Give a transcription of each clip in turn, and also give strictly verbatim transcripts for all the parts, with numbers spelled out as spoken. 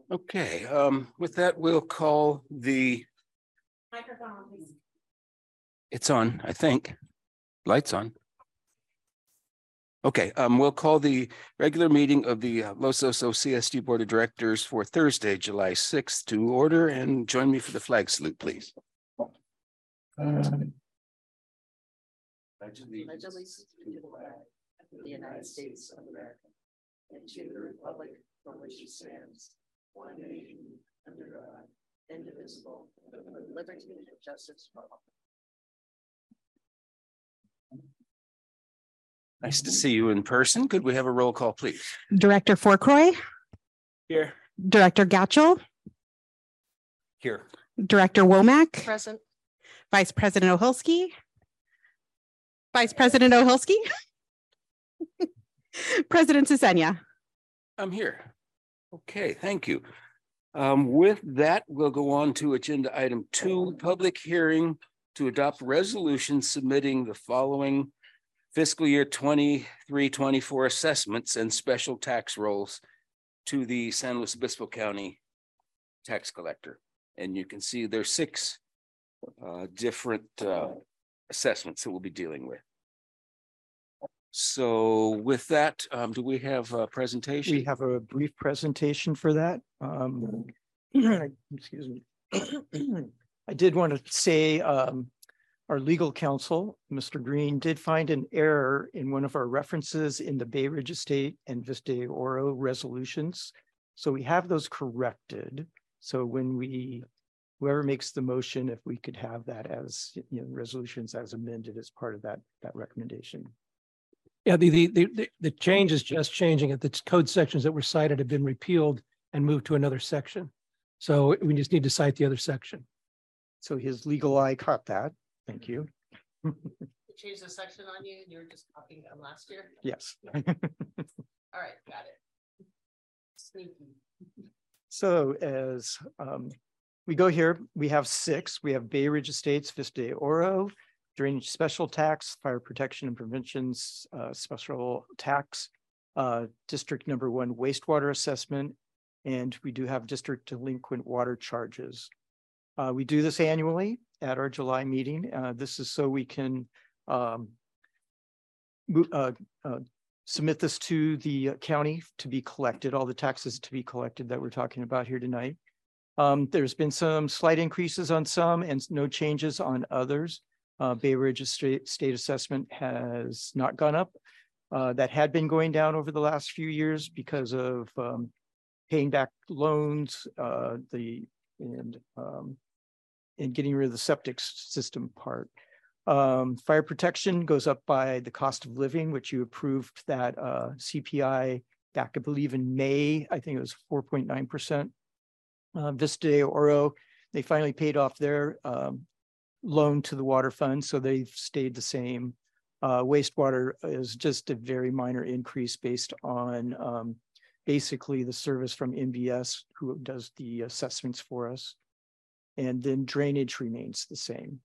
Okay, um, with that, we'll call the. Microphone, please. It's on, I think. Lights on. Okay, um, we'll call the regular meeting of the uh, Los Osos C S D Board of Directors for Thursday, July sixth to order, and join me for the flag salute, please. Um, Pledge allegiance to the flag of the United States of America and to the republic for which it stands, one nation, under God, indivisible, with liberty and justice for all. Nice to see you in person. Could we have a roll call, please? Director Fourcroy, Here. Director Gatchell, Here. Director Womack, Present. Vice President Oholsky, Vice President Oholsky, President Sesenya. I'm here. Okay, thank you. Um, with that, we'll go on to agenda item two, public hearing to adopt resolution submitting the following fiscal year twenty-three twenty-four assessments and special tax rolls to the San Luis Obispo County tax collector. And you can see there's six uh, different uh, assessments that we'll be dealing with. So with that, um, do we have a presentation? We have a brief presentation for that. Um, excuse me. I did want to say um, our legal counsel, Mister Green, did find an error in one of our references in the Bay Ridge Estate and Vista de Oro resolutions. So we have those corrected. So when we, whoever makes the motion, if we could have that as, you know, resolutions as amended as part of that, that recommendation. Yeah, the, the, the, the change is just changing it. The code sections that were cited have been repealed and moved to another section. So we just need to cite the other section. So his legal eye caught that. Thank you. You changed the section on you and you were just copying from last year? Yes. All right, got it. Sneaky. So as um, we go here, we have six. We have Bay Ridge Estates, Vista de Oro, drainage special tax, fire protection and preventions uh, special tax, uh, district number one wastewater assessment, and we do have district delinquent water charges. Uh, we do this annually at our July meeting. Uh, this is so we can um, uh, uh, submit this to the county to be collected, all the taxes to be collected that we're talking about here tonight. Um, there's been some slight increases on some and no changes on others. Uh, Bay Ridge State, State Assessment has not gone up. Uh, that had been going down over the last few years because of um, paying back loans, uh, the and um, and getting rid of the septic system part. Um, fire protection goes up by the cost of living, which you approved that uh, C P I back, I believe, in May. I think it was four point nine percent. Uh, Vista de Oro, they finally paid off their um, loan to the water fund, so they've stayed the same. Uh, wastewater is just a very minor increase based on um, basically the service from M B S, who does the assessments for us. And then drainage remains the same.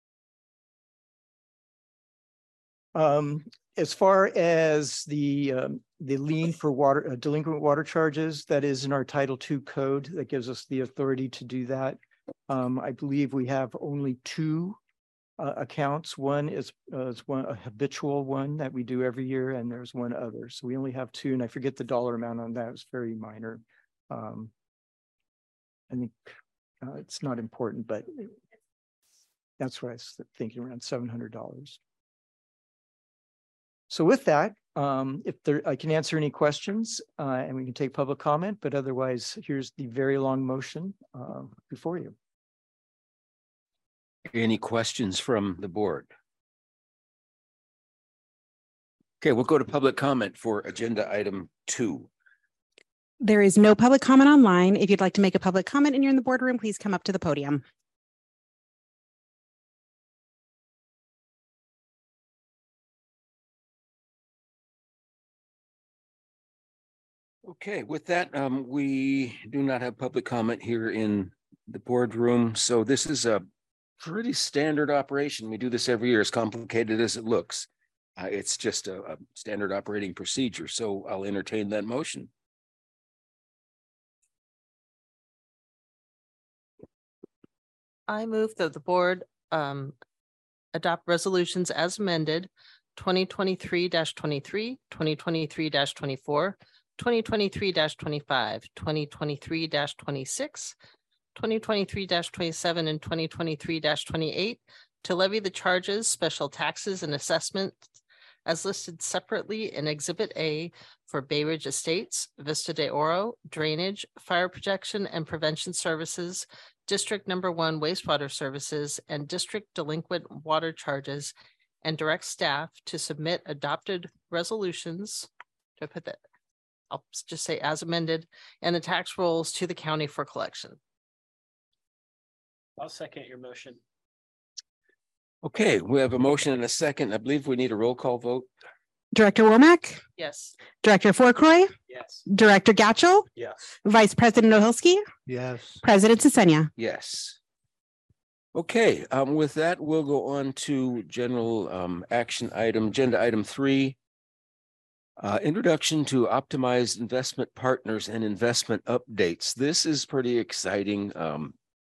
Um, as far as the um, the lien for water uh, delinquent water charges, that is in our Title two code that gives us the authority to do that. Um, I believe we have only two uh, accounts. One is, uh, is one a habitual one that we do every year, and there's one other. So we only have two, and I forget the dollar amount on that. It's very minor. Um, I think uh, it's not important, but that's what I was thinking, around seven hundred dollars. So with that, um, if there, I can answer any questions uh, and we can take public comment, but otherwise, here's the very long motion uh, before you. Any questions from the board? Okay, we'll go to public comment for agenda item two. There is no public comment online. If you'd like to make a public comment and you're in the boardroom, please come up to the podium. Okay, with that, um, we do not have public comment here in the boardroom. So this is a pretty standard operation. We do this every year, as complicated as it looks. Uh, it's just a, a standard operating procedure. So I'll entertain that motion. I move that the board um adopt resolutions as amended, twenty twenty-three twenty-three, twenty twenty-three twenty-four, twenty twenty-three twenty-five, twenty twenty-three twenty-six, twenty twenty-three twenty-seven, and twenty twenty-three twenty-eight to levy the charges, special taxes, and assessments as listed separately in Exhibit A for Bay Ridge Estates, Vista de Oro, Drainage, Fire Protection and Prevention Services, District Number One Wastewater Services, and District Delinquent Water Charges, and direct staff to submit adopted resolutions. Do I put that? I'll just say as amended, and the tax rolls to the county for collection. I'll second your motion. Okay, we have a motion and a second. I believe we need a roll call vote. Director Womack, Yes. Director Fourcroy, Yes. Director Gatchel, Yes. Vice President Ohilsky, Yes. President Sisenia. Yes. Okay, um, with that, we'll go on to general um action item, agenda item three. Uh, introduction to optimized investment partners and investment updates. This is pretty exciting. Um.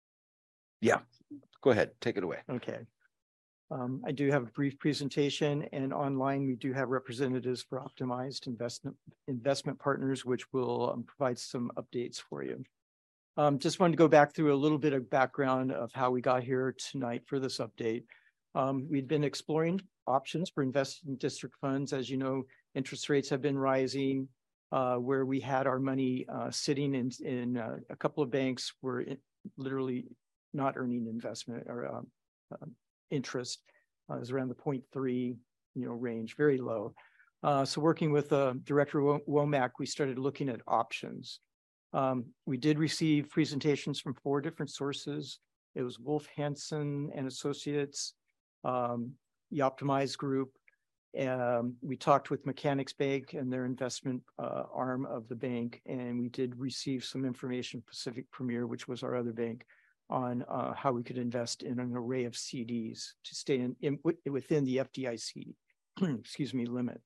Yeah, go ahead, take it away. Okay. Um, I do have a brief presentation, and online we do have representatives for optimized investment investment partners, which will um, provide some updates for you. Um, just wanted to go back through a little bit of background of how we got here tonight for this update. Um, we'd been exploring options for investing in district funds. As you know, interest rates have been rising. Uh, where we had our money uh, sitting in in uh, a couple of banks were in, literally not earning investment or um, uh, interest. Uh, it was around the zero point three, you know, range, very low. Uh, so working with uh, Director Womack, we started looking at options. Um, we did receive presentations from four different sources. It was Wolf Hansen and Associates, um, the Optimized Group. Um, we talked with Mechanics Bank and their investment uh, arm of the bank, and we did receive some information, Pacific Premier, which was our other bank, on uh, how we could invest in an array of C Ds to stay in, in within the F D I C, excuse me, limit.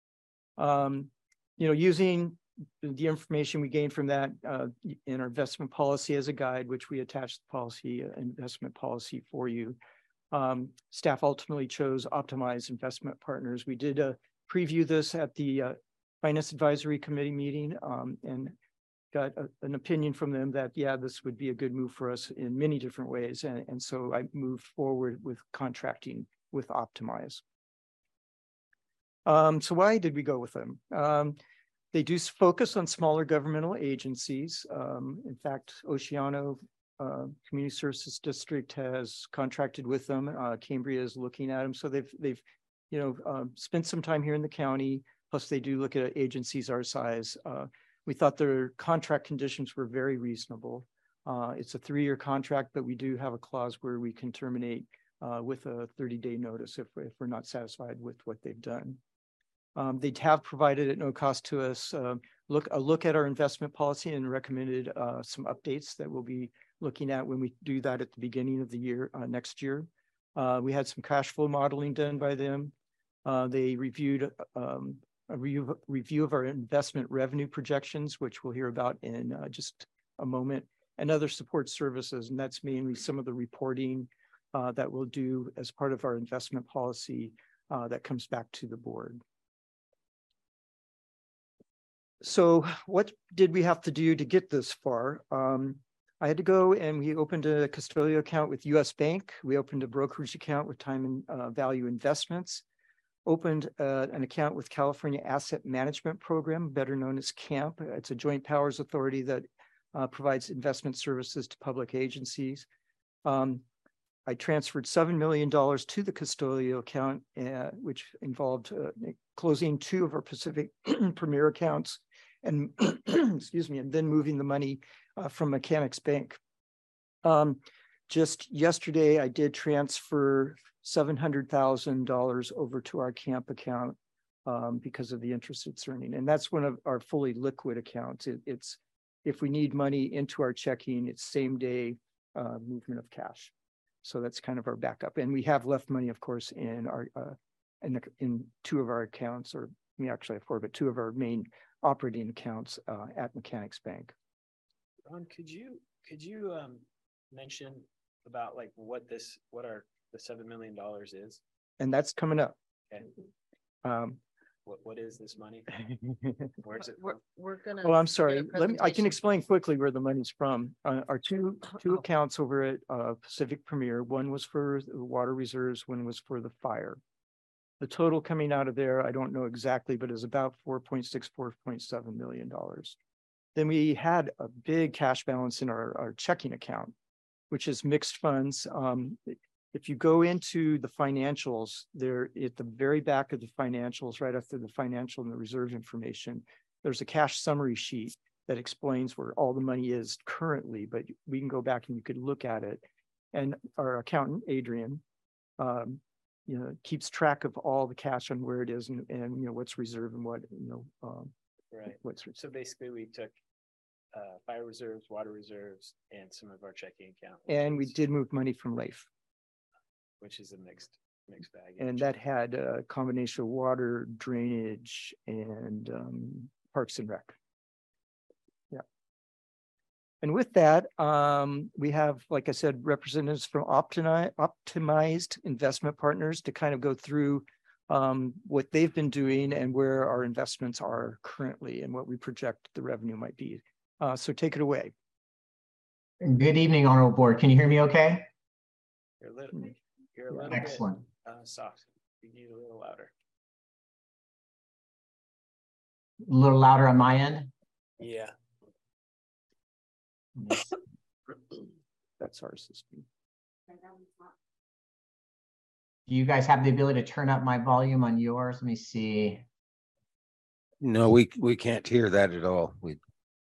Um, you know, using the information we gained from that uh, in our investment policy as a guide, which we attached the policy, uh, investment policy for you. Um, staff ultimately chose optimized investment partners. We did uh, preview this at the uh, Finance Advisory Committee meeting um, and got a, an opinion from them that, yeah, this would be a good move for us in many different ways. And, and so I moved forward with contracting with Optimize. Um, so why did we go with them? Um, they do focus on smaller governmental agencies. Um, in fact, Oceano uh, Community Services District has contracted with them. Uh, Cambria is looking at them. So they've, they've you know, uh, spent some time here in the county. Plus they do look at agencies our size. Uh, We thought their contract conditions were very reasonable. Uh, it's a three-year contract, but we do have a clause where we can terminate uh, with a thirty-day notice if, if we're not satisfied with what they've done. Um, they have provided at no cost to us uh, look a look at our investment policy and recommended uh, some updates that we'll be looking at when we do that at the beginning of the year uh, next year. Uh, we had some cash flow modeling done by them. Uh, they reviewed um, a review, review of our investment revenue projections, which we'll hear about in uh, just a moment, and other support services. And that's mainly some of the reporting uh, that we'll do as part of our investment policy uh, that comes back to the board. So what did we have to do to get this far? Um, I had to go and we opened a custodial account with U S Bank. We opened a brokerage account with Time and uh, Value Investments. Opened uh, an account with California Asset Management Program, better known as CAMP. It's a joint powers authority that uh, provides investment services to public agencies. Um, I transferred seven million dollars to the custodial account, uh, which involved uh, closing two of our Pacific Premier accounts and, excuse me, and then moving the money uh, from Mechanics Bank. Um, just yesterday, I did transfer seven hundred thousand dollars over to our CAMP account um, because of the interest it's earning. And that's one of our fully liquid accounts. It, it's, if we need money into our checking, it's same day uh, movement of cash. So that's kind of our backup. And we have left money, of course, in our, uh, in, the, in two of our accounts, or we actually have four, but two of our main operating accounts uh, at Mechanics Bank. Ron, could you, could you um, mention about like what this, what our, the seven million dollars is? And that's coming up. Okay. Um, What, what is this money? Where's it We're, from? we're gonna. Oh, I'm get a sorry. Let me, I can presentation. explain quickly where the money's from. Uh, our two, two Oh. accounts over at, uh, Pacific Premier, one was for the water reserves, one was for the fire. The total coming out of there, I don't know exactly, but is about four point six, four point seven million dollars. Then we had a big cash balance in our, our checking account, which is mixed funds. Um, if you go into the financials, there at the very back of the financials, right after the financial and the reserve information, there's a cash summary sheet that explains where all the money is currently, but we can go back and you could look at it. And our accountant, Adrian, um, you know, keeps track of all the cash and where it is and, and, you know, what's reserved and what, you know, um, Right. what's, So basically we took uh, fire reserves, water reserves, and some of our checking account. which and we is- did move money from Leif. Which is a mixed, mixed bag. And that had a combination of water, drainage, and um, Parks and Rec. Yeah. And with that, um, we have, like I said, representatives from Optimi- Optimized Investment Partners to kind of go through um, what they've been doing and where our investments are currently and what we project the revenue might be. Uh, so take it away. Good evening, Honorable Board. Can you hear me okay? You're a little, you're a Yeah. little bit Excellent. uh, soft. You need a little louder. A little louder on my end. Yeah. That's our system. Do you guys have the ability to turn up my volume on yours? Let me see. No, we, we can't hear that at all. We,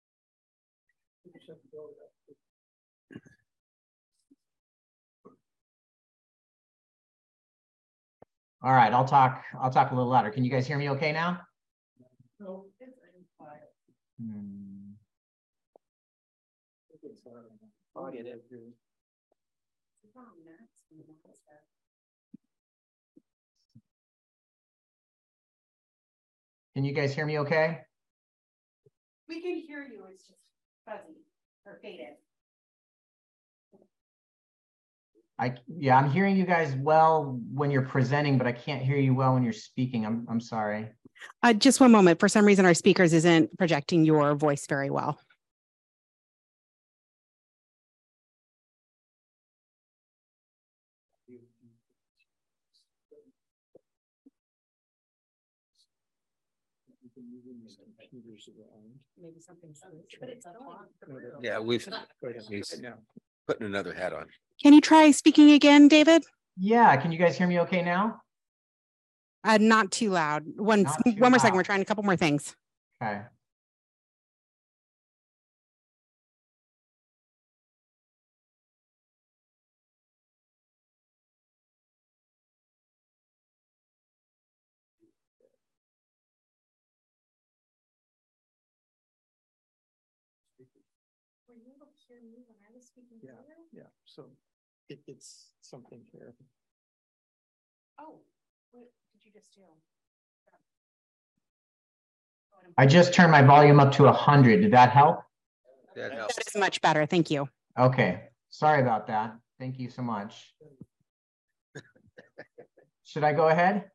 All right, I'll talk, I'll talk a little louder. Can you guys hear me okay now? Hmm. I'll get it. Can you guys hear me okay? We can hear you, it's just fuzzy or faded. I, yeah, I'm hearing you guys well when you're presenting, but I can't hear you well when you're speaking. I'm, I'm sorry. Uh, just one moment. For some reason, our speakers isn't projecting your voice very well. Maybe something. But it's on. yeah, we've, Go ahead. he's Now. putting another hat on. Can you try speaking again, David? Yeah, can you guys hear me okay now? Uh, not too loud. One, Not too one more second. loud. We're trying a couple more things. Okay. Were you able to hear me when I was speaking Yeah. earlier? Yeah, so it, it's something here. Oh, what did you just do? I just turned my volume up to one hundred. Did that help? That helps. That is much better. Thank you. Okay, sorry about that. Thank you so much. Should I go ahead?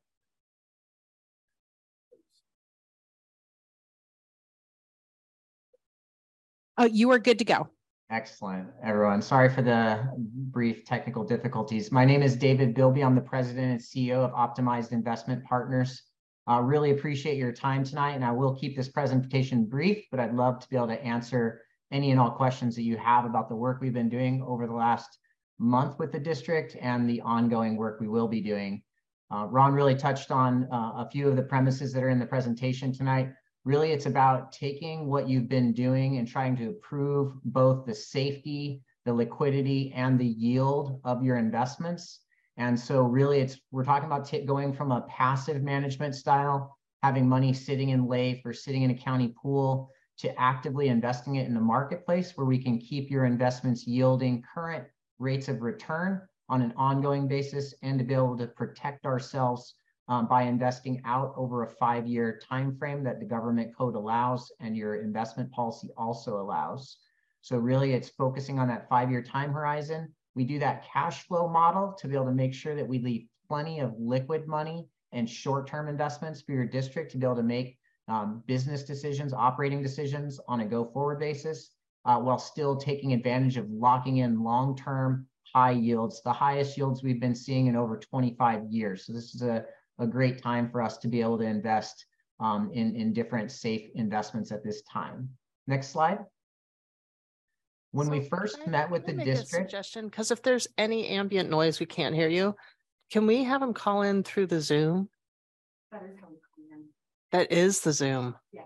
Oh, you are good to go. Excellent, everyone. Sorry for the brief technical difficulties. My name is David Bilby. I'm the president and C E O of Optimized Investment Partners. I uh, really appreciate your time tonight, and I will keep this presentation brief, but I'd love to be able to answer any and all questions that you have about the work we've been doing over the last month with the district and the ongoing work we will be doing. Uh, Ron really touched on uh, a few of the premises that are in the presentation tonight. Really, it's about taking what you've been doing and trying to improve both the safety, the liquidity, and the yield of your investments. And so really, it's we're talking about t- going from a passive management style, having money sitting in Leif or sitting in a county pool, to actively investing it in the marketplace where we can keep your investments yielding current rates of return on an ongoing basis, and to be able to protect ourselves Um, by investing out over a five-year time frame that the government code allows and your investment policy also allows. So really, it's focusing on that five-year time horizon, We do that cash flow model to be able to make sure that we leave plenty of liquid money and short-term investments for your district to be able to make um, business decisions, operating decisions on a go-forward basis, uh, while still taking advantage of locking in long-term high yields, the highest yields we've been seeing in over twenty-five years. So this is a, a great time for us to be able to invest um, in, in different safe investments at this time. Next slide. When we So first can I- met with can I the make a district, Suggestion, because if there's any ambient noise, we can't hear you. Can we have them call in through the Zoom? That is how we come in. That is the Zoom. Yeah.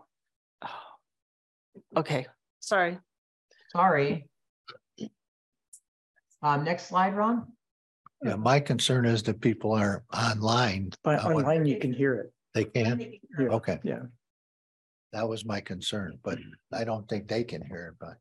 Oh. Okay, sorry. sorry. Um, next slide, Ron. Yeah, my concern is that people aren't online. But Uh, when online, you can hear it. They can, Yeah. okay, Yeah. that was my concern, but I don't think they can hear it, but.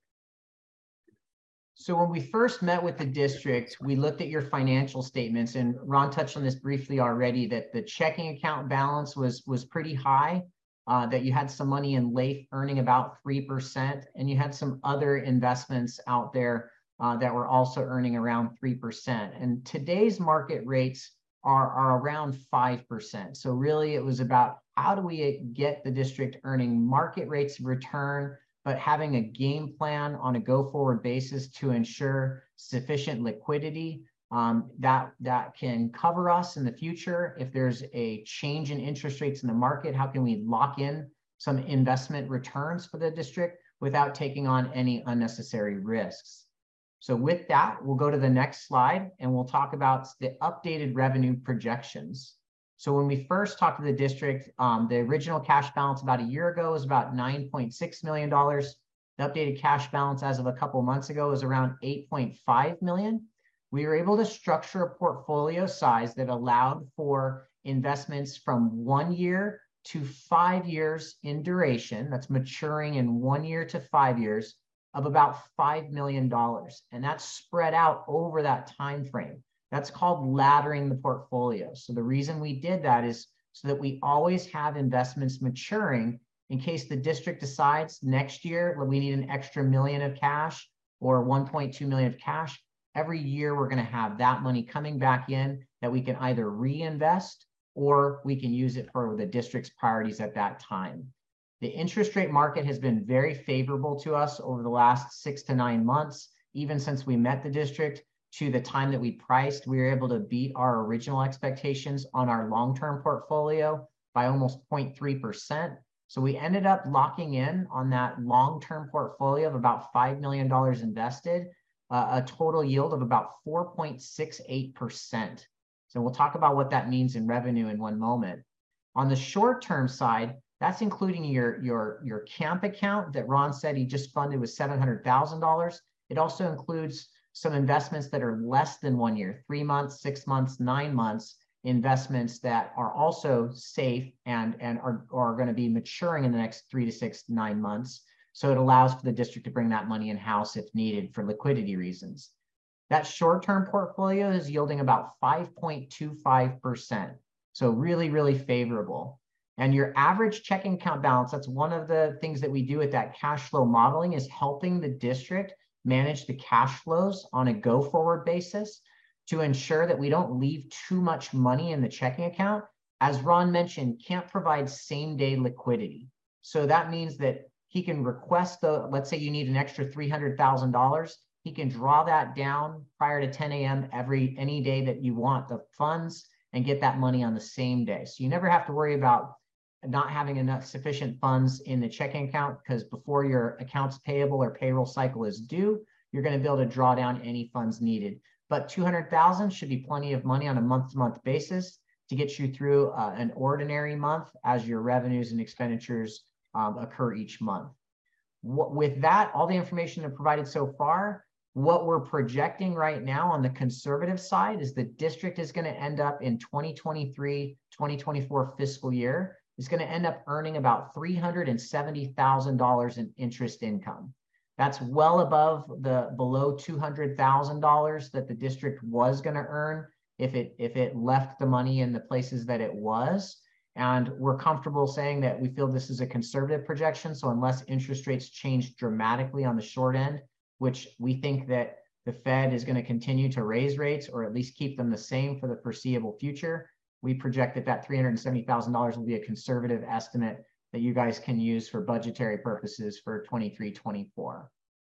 So when we first met with the district, we looked at your financial statements, and Ron touched on this briefly already, that the checking account balance was, was pretty high, uh, that you had some money in Leif earning about three percent, and you had some other investments out there uh, that were also earning around three percent. And today's market rates are, are around five percent. So really it was about how do we get the district earning market rates of return, but having a game plan on a go-forward basis to ensure sufficient liquidity um, that, that can cover us in the future. If there's a change in interest rates in the market, how can we lock in some investment returns for the district without taking on any unnecessary risks? So with that, we'll go to the next slide and we'll talk about the updated revenue projections. So when we first talked to the district, um, the original cash balance about a year ago was about nine point six million dollars. The updated cash balance as of a couple months ago is around eight point five million. We were able to structure a portfolio size that allowed for investments from one year to five years in duration. That's maturing in one year to five years of about five million dollars. And that's spread out over that time frame. That's called laddering the portfolio. So the reason we did that is so that we always have investments maturing in case the district decides next year that we need an extra million of cash or one point two million of cash. Every year we're going to have that money coming back in that we can either reinvest or we can use it for the district's priorities at that time. The interest rate market has been very favorable to us over the last six to nine months, even since we met the district. To the time that we priced, we were able to beat our original expectations on our long-term portfolio by almost zero point three percent. So we ended up locking in on that long-term portfolio of about five million dollars invested, uh, a total yield of about four point six eight percent. So we'll talk about what that means in revenue in one moment. On the short-term side, that's including your, your, your camp account that Ron said he just funded with seven hundred thousand dollars. It also includes some investments that are less than one year, three months, six months, nine months, investments that are also safe and, and are, are going to be maturing in the next three to six, nine months. So it allows for the district to bring that money in-house if needed for liquidity reasons. That short-term portfolio is yielding about five point two five percent. So really, really favorable. And your average checking account balance, that's one of the things that we do at that cash flow modeling, is helping the district manage the cash flows on a go-forward basis to ensure that we don't leave too much money in the checking account. As Ron mentioned, can't provide same-day liquidity. So that means that he can request the, let's say you need an extra three hundred thousand dollars, he can draw that down prior to ten A M every, any day that you want the funds and get that money on the same day. So you never have to worry about not having enough sufficient funds in the checking account, because before your accounts payable or payroll cycle is due, you're going to be able to draw down any funds needed. But two hundred thousand should be plenty of money on a month-to-month basis to get you through uh, an ordinary month as your revenues and expenditures um, occur each month. What, with that, all the information I've provided so far, what we're projecting right now on the conservative side is the district is going to end up in twenty twenty-three, twenty twenty-four fiscal year is going to end up earning about three hundred seventy thousand dollars in interest income. That's well above the below two hundred thousand dollars that the district was going to earn if it, if it left the money in the places that it was. And we're comfortable saying that we feel this is a conservative projection. So unless interest rates change dramatically on the short end, which we think that the Fed is going to continue to raise rates or at least keep them the same for the foreseeable future. We project that that three hundred seventy thousand dollars will be a conservative estimate that you guys can use for budgetary purposes for twenty-three twenty-four.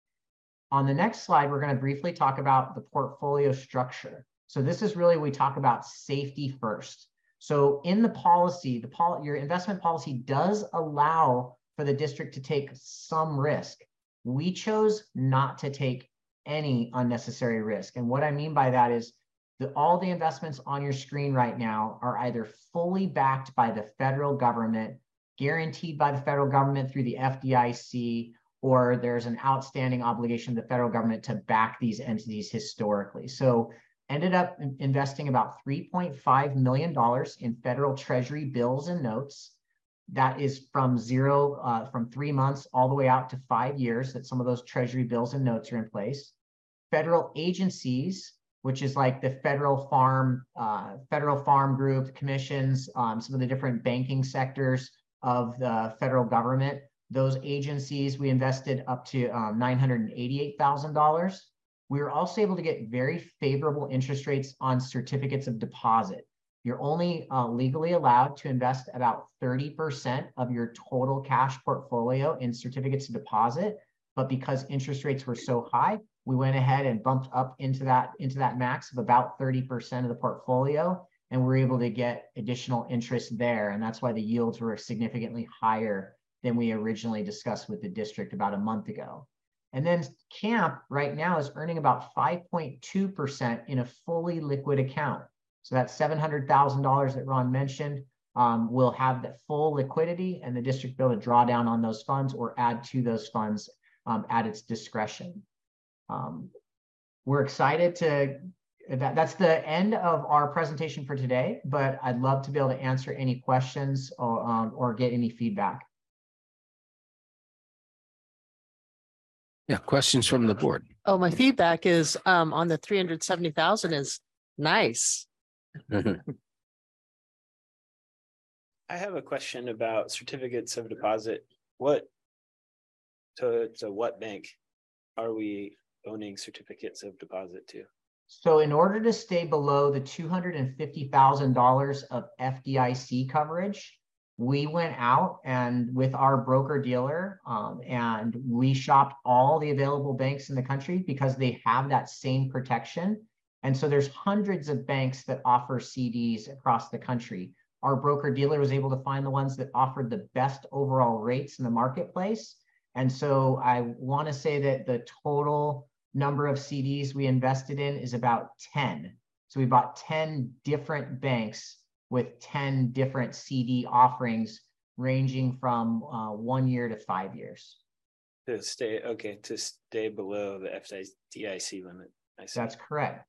On the next slide, we're going to briefly talk about the portfolio structure. So this is really, we talk about safety first. So in the policy, the pol your investment policy does allow for the district to take some risk. We chose not to take any unnecessary risk. And what I mean by that is that all the investments on your screen right now are either fully backed by the federal government, guaranteed by the federal government through the F D I C, or there's an outstanding obligation of the federal government to back these entities historically. So ended up investing about three point five million dollars in federal treasury bills and notes. That is from zero, uh, from three months all the way out to five years that some of those treasury bills and notes are in place. Federal agencies, which is like the federal farm, uh, federal farm group, commissions, um, some of the different banking sectors of the federal government. Those agencies, we invested up to um, nine hundred eighty-eight thousand dollars. We were also able to get very favorable interest rates on certificates of deposit. You're only uh, legally allowed to invest about thirty percent of your total cash portfolio in certificates of deposit. But because interest rates were so high, we went ahead and bumped up into that, into that max of about thirty percent of the portfolio. And we're able to get additional interest there. And that's why the yields were significantly higher than we originally discussed with the district about a month ago. And then CAMP right now is earning about five point two percent in a fully liquid account. So that seven hundred thousand dollars that Ron mentioned um, will have that full liquidity, and the district will be able to draw down on those funds or add to those funds um, at its discretion. Um, we're excited to, that, that's the end of our presentation for today, but I'd love to be able to answer any questions or, um, or get any feedback. Yeah, questions from the board. Oh, my feedback is um on the three hundred seventy thousand is nice. I have a question about certificates of deposit. What, to, to what bank are we owning certificates of deposit to? So in order to stay below the two hundred fifty thousand dollars of F D I C coverage, we went out and with our broker dealer um, and we shopped all the available banks in the country because they have that same protection. And so there's hundreds of banks that offer C Ds across the country. Our broker dealer was able to find the ones that offered the best overall rates in the marketplace. And so I want to say that the total number of C Ds we invested in is about ten. So we bought ten different banks with ten different C D offerings ranging from uh, one year to five years. To stay, okay, to stay below the F D I C limit. I see. That's correct.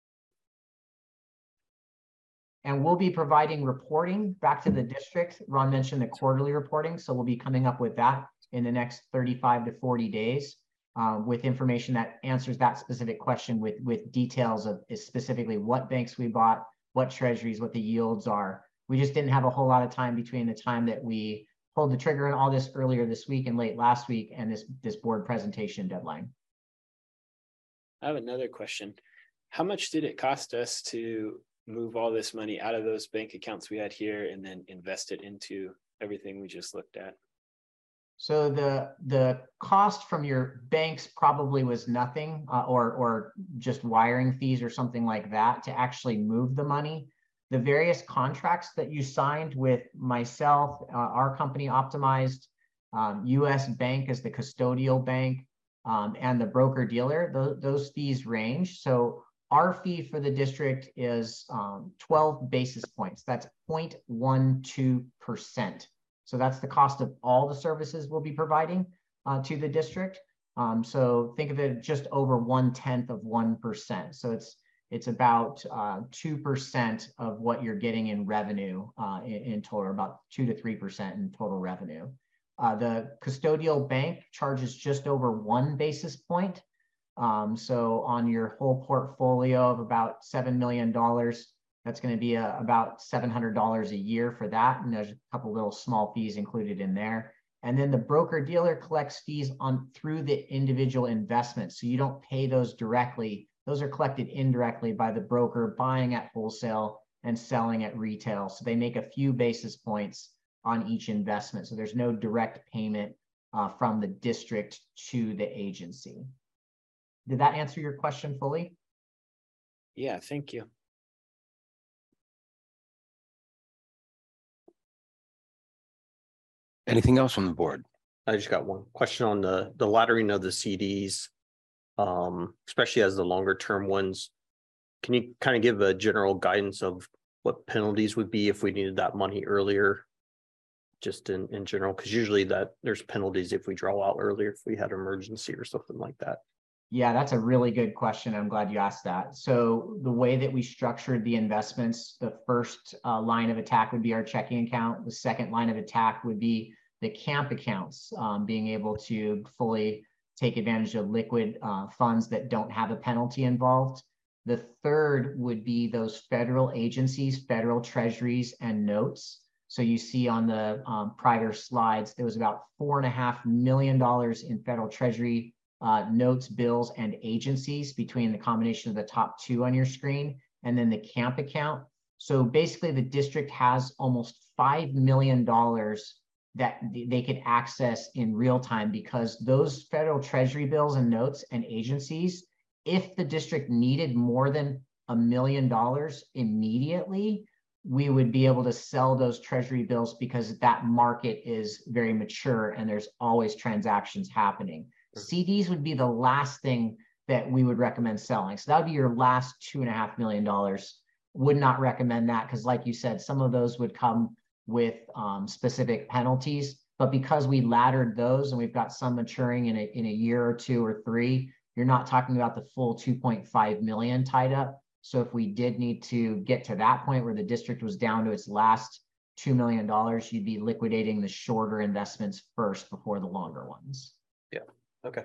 And we'll be providing reporting back to the district. Ron mentioned the quarterly reporting, so we'll be coming up with that in the next thirty-five to forty days uh, with information that answers that specific question with, with details of specifically what banks we bought, what treasuries, what the yields are. We just didn't have a whole lot of time between the time that we pulled the trigger on all this earlier this week and late last week and this, this board presentation deadline. I have another question. How much did it cost us to move all this money out of those bank accounts we had here and then invest it into everything we just looked at? So the the cost from your banks probably was nothing uh, or, or just wiring fees or something like that to actually move the money. The various contracts that you signed with myself, uh, our company Optimized, um, U S Bank as the custodial bank, um, and the broker dealer, those, those fees range. So our fee for the district is um, twelve basis points. That's zero point one two percent. So that's the cost of all the services we'll be providing uh, to the district. Um, so think of it just over one tenth of one percent. So it's it's about uh, two percent of what you're getting in revenue uh, in, in total, about two to three percent in total revenue. Uh, the custodial bank charges just over one basis point. Um, so on your whole portfolio of about seven million dollars, that's going to be a, about seven hundred dollars a year for that. And there's a couple little small fees included in there. And then the broker dealer collects fees on through the individual investments. So you don't pay those directly. Those are collected indirectly by the broker buying at wholesale and selling at retail. So they make a few basis points on each investment. So there's no direct payment uh, from the district to the agency. Did that answer your question fully? Yeah, thank you. Anything else on the board? I just got one question on the, the laddering of the C Ds, um, especially as the longer term ones. Can you kind of give a general guidance of what penalties would be if we needed that money earlier? Just in, in general, because usually that there's penalties if we draw out earlier, if we had emergency or something like that. Yeah, that's a really good question. I'm glad you asked that. So the way that we structured the investments, the first uh, line of attack would be our checking account. The second line of attack would be the camp accounts, um, being able to fully take advantage of liquid uh, funds that don't have a penalty involved. The third would be those federal agencies, federal treasuries and notes. So you see on the um, prior slides, there was about four and a half million dollars in federal treasury uh, notes, bills, and agencies between the combination of the top two on your screen and then the camp account. So basically the district has almost five million dollars that they could access in real time, because those federal treasury bills and notes and agencies, if the district needed more than a million dollars immediately, we would be able to sell those treasury bills because that market is very mature and there's always transactions happening. C Ds would be the last thing that we would recommend selling. So that would be your last two and a half million dollars. Would not recommend that because, like you said, some of those would come with um, specific penalties. But because we laddered those and we've got some maturing in a, in a year or two or three, you're not talking about the full two point five million tied up. So if we did need to get to that point where the district was down to its last two million dollars, you'd be liquidating the shorter investments first before the longer ones. Yeah, okay.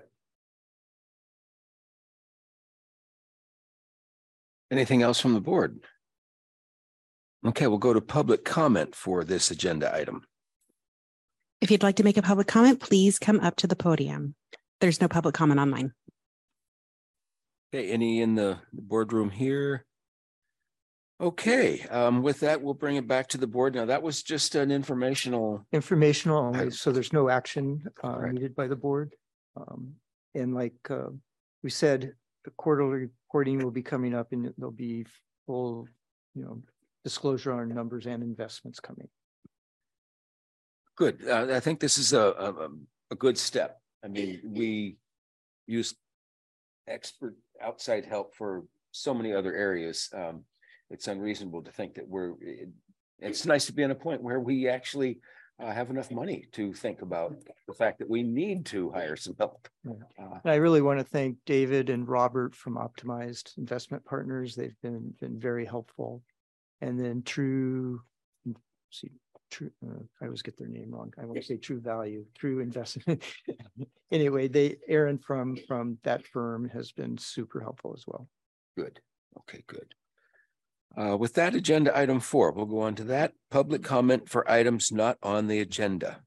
Anything else from the board? Okay, we'll go to public comment for this agenda item. If you'd like to make a public comment, please come up to the podium. There's no public comment online. Okay, any in the boardroom here? Okay, um, with that, we'll bring it back to the board. Now, that was just an informational. Informational only, so there's no action uh, Right. needed by the board. Um, and like uh, we said, the quarterly reporting will be coming up and there'll be full, you know, disclosure on numbers and investments coming. Good. Uh, I think this is a, a, a good step. I mean, we use expert outside help for so many other areas. Um, it's unreasonable to think that we're, it, it's nice to be in a point where we actually uh, have enough money to think about the fact that we need to hire some help. Uh, And I really want to thank David and Robert from Optimized Investment Partners. They've been, been very helpful. And then True, see, True, uh, I always get their name wrong. I want to say True Value, True Investment. Anyway, they, Aaron from, from that firm has been super helpful as well. Good. Okay, good. Uh, with that, agenda item four, we'll go on to that. Public comment for items not on the agenda.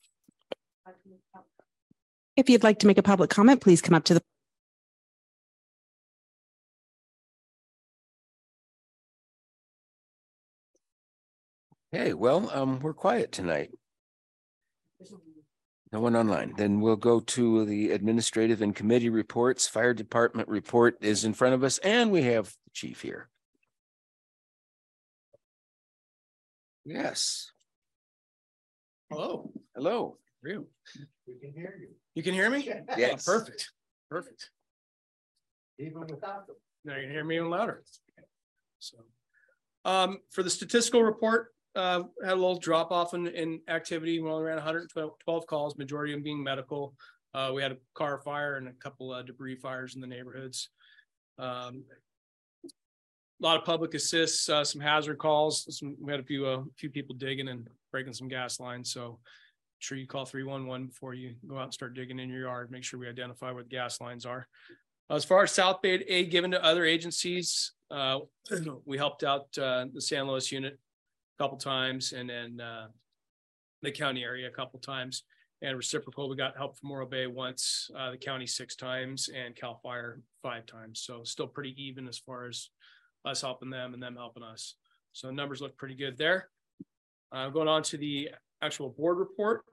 If you'd like to make a public comment, please come up to the Okay, well, um, we're quiet tonight. No one online. Then we'll go to the administrative and committee reports. Fire department report is in front of us, and we have the chief here. Yes. Hello. Hello. Real. We can hear you. You can hear me? Yes. Perfect. Perfect. Even without them. Now you can hear me even louder. So, um, for the statistical report, uh, had a little drop off in, in activity. We only ran one hundred twelve calls, majority of them being medical. Uh, we had a car fire and a couple of debris fires in the neighborhoods. Um, a lot of public assists, uh, some hazard calls. Some, we had a few, uh, few people digging and breaking some gas lines. So make sure you call three one one before you go out and start digging in your yard. Make sure we identify where the gas lines are. As far as South Bay aid given to other agencies, uh, we helped out uh, the San Luis unit a couple times, and then uh, the county area a couple times. And reciprocal, we got help from Morro Bay once, uh, the county six times, and CAL FIRE five times. So still pretty even as far as us helping them and them helping us. So the numbers look pretty good there. Uh, going on to the actual board report.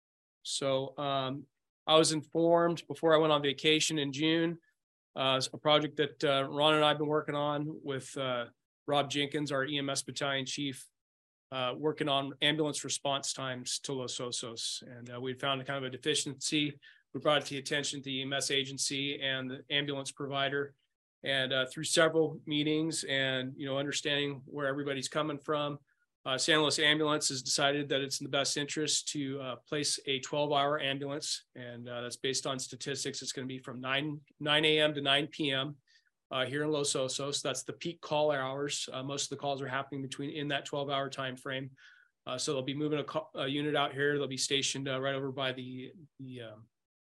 So um, I was informed before I went on vacation in June, uh, a project that uh, Ron and I have been working on with uh, Rob Jenkins, our E M S battalion chief, uh, working on ambulance response times to Los Osos. And uh, we found a kind of a deficiency. We brought it to the attention of the E M S agency and the ambulance provider. And uh, through several meetings and, you know, understanding where everybody's coming from, uh, San Luis Ambulance has decided that it's in the best interest to uh, place a twelve hour ambulance. And uh, that's based on statistics. It's going to be from nine a m to nine p m Uh, here in Los Osos. That's the peak call hours. Uh, most of the calls are happening between in that twelve hour time frame. Uh, so they'll be moving a, call, a unit out here. They'll be stationed uh, right over by the, the um,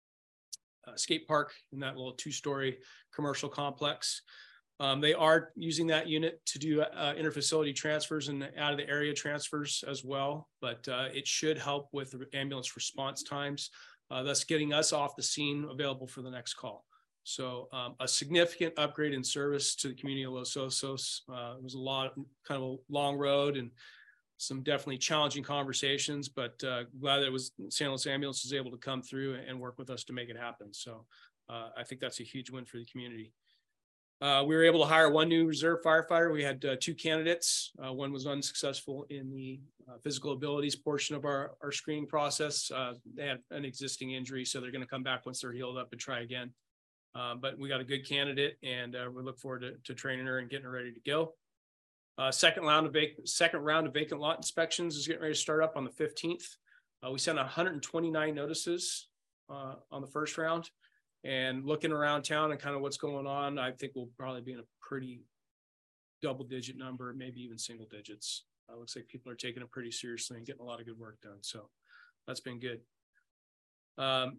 uh, skate park in that little two story commercial complex. Um, they are using that unit to do uh, interfacility transfers and out of the area transfers as well, but uh, it should help with the ambulance response times, uh, thus getting us off the scene available for the next call. So um, a significant upgrade in service to the community of Los Osos. Uh, it was a lot of kind of a long road and some definitely challenging conversations, but uh, glad that it was San Luis Ambulance was able to come through and work with us to make it happen. So uh, I think that's a huge win for the community. Uh, we were able to hire one new reserve firefighter. We had uh, two candidates. Uh, one was unsuccessful in the uh, physical abilities portion of our, our screening process. Uh, they had an existing injury, so they're going to come back once they're healed up and try again. Uh, but we got a good candidate, and uh, we look forward to, to training her and getting her ready to go. Uh, second round of vacant, second round of vacant lot inspections is getting ready to start up on the fifteenth. Uh, we sent one hundred twenty-nine notices uh, on the first round, and looking around town and kind of what's going on, I think we'll probably be in a pretty double-digit number, maybe even single digits. Uh, looks like people are taking it pretty seriously and getting a lot of good work done. So that's been good. Um,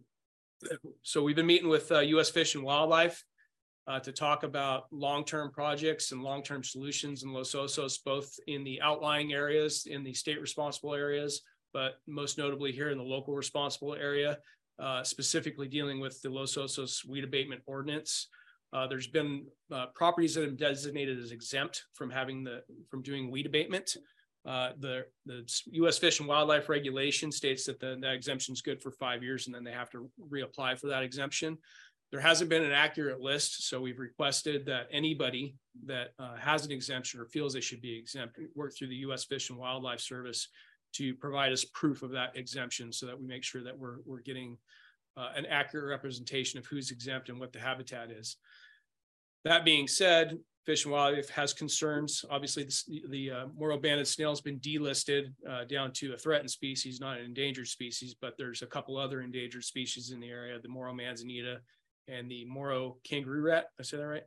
So we've been meeting with uh, U S Fish and Wildlife uh, to talk about long-term projects and long-term solutions in Los Osos, both in the outlying areas, in the state responsible areas, but most notably here in the local responsible area, uh, specifically dealing with the Los Osos weed abatement ordinance. Uh, there's been uh, properties that have been designated as exempt from having the from doing weed abatement. Uh, the, the U S Fish and Wildlife regulation states that the, that exemption is good for five years and then they have to reapply for that exemption. There hasn't been an accurate list, so we've requested that anybody that uh, has an exemption or feels they should be exempt work through the U S Fish and Wildlife Service to provide us proof of that exemption so that we make sure that we're, we're getting uh, an accurate representation of who's exempt and what the habitat is. That being said, Fish and Wildlife has concerns. Obviously, the, the uh, Morro banded snail has been delisted uh, down to a threatened species, not an endangered species, but there's a couple other endangered species in the area, the Morro manzanita and the Morro kangaroo rat. I say that right?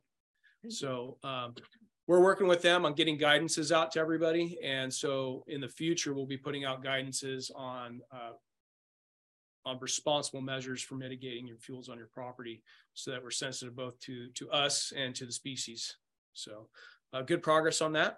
So um, we're working with them on getting guidances out to everybody. And so in the future, we'll be putting out guidances on uh, on responsible measures for mitigating your fuels on your property so that we're sensitive both to, to us and to the species. So uh, good progress on that.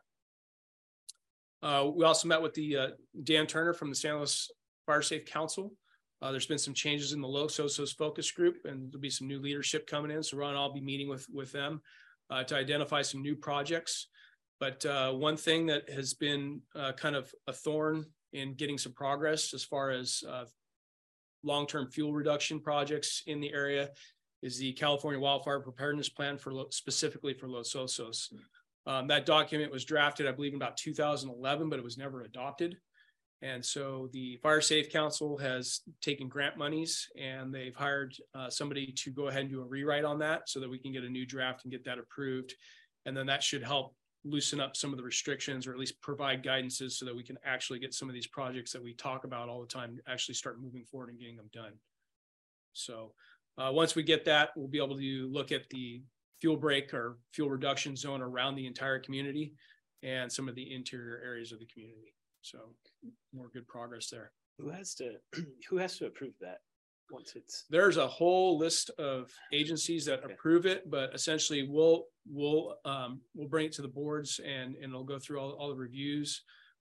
Uh, we also met with the uh, Dan Turner from the San Luis Fire Safe Council. Uh, there's been some changes in the Los Osos focus group, and there'll be some new leadership coming in. So Ron and I'll be meeting with, with them uh, to identify some new projects. But uh, one thing that has been uh, kind of a thorn in getting some progress as far as uh, long-term fuel reduction projects in the area is the California Wildfire Preparedness Plan for specifically for Los Osos. Um, that document was drafted, I believe, in about two thousand eleven, but it was never adopted. And so the Fire Safe Council has taken grant monies and they've hired uh, somebody to go ahead and do a rewrite on that so that we can get a new draft and get that approved. And then that should help loosen up some of the restrictions or at least provide guidances so that we can actually get some of these projects that we talk about all the time actually start moving forward and getting them done. So Uh, once we get that, we'll be able to look at the fuel break or fuel reduction zone around the entire community and some of the interior areas of the community. So more good progress there. Who has to, who has to approve that once it's? There's a whole list of agencies that okay. approve it, but essentially we'll, we'll, um, we'll bring it to the boards and, and it'll go through all, all the reviews.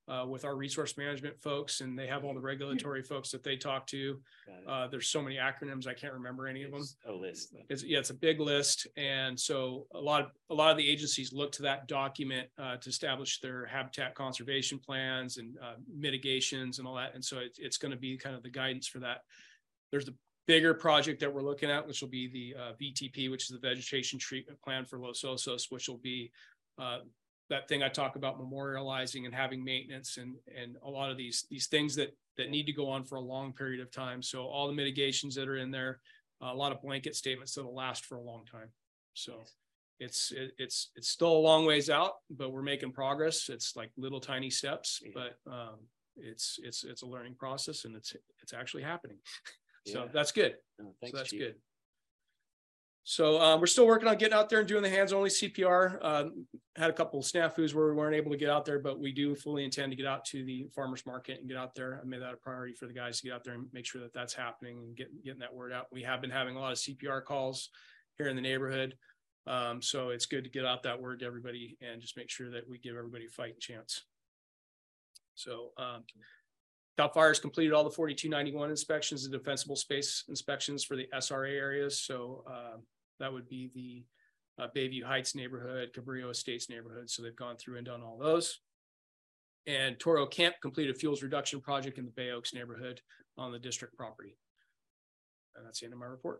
uh, with our resource management folks, and they have all the regulatory folks that they talk to. Uh, there's so many acronyms, I can't remember any of them. A list. It's, yeah, it's a big list. And so a lot of, a lot of the agencies look to that document uh, to establish their habitat conservation plans and uh, mitigations and all that. And so it, it's going to be kind of the guidance for that. There's the bigger project that we're looking at, which will be the uh, V T P, which is the vegetation treatment plan for Los Osos, which will be uh, that thing I talk about, memorializing and having maintenance and and a lot of these these things that that need to go on for a long period of time. So all the mitigations that are in there, a lot of blanket statements that'll last for a long time. So it's it, it's it's still a long ways out, but we're making progress. It's like little tiny steps, but um, it's it's it's a learning process, and it's it's actually happening. So Yeah. that's good. Oh, thanks, so that's Chief. good. So uh, we're still working on getting out there and doing the hands-only C P R. Uh, had a couple of snafus where we weren't able to get out there, but we do fully intend to get out to the farmers market and get out there. I made that a priority for the guys to get out there and make sure that that's happening and get, getting that word out. We have been having a lot of C P R calls here in the neighborhood. Um, so it's good to get out that word to everybody and just make sure that we give everybody a fighting chance. So um, CAL FIRE has completed all the forty-two ninety-one inspections and defensible space inspections for the S R A areas. So um, that would be the uh, Bayview Heights neighborhood, Cabrillo Estates neighborhood. So they've gone through and done all those. And Toro Camp completed a fuels reduction project in the Bay Oaks neighborhood on the district property. And that's the end of my report.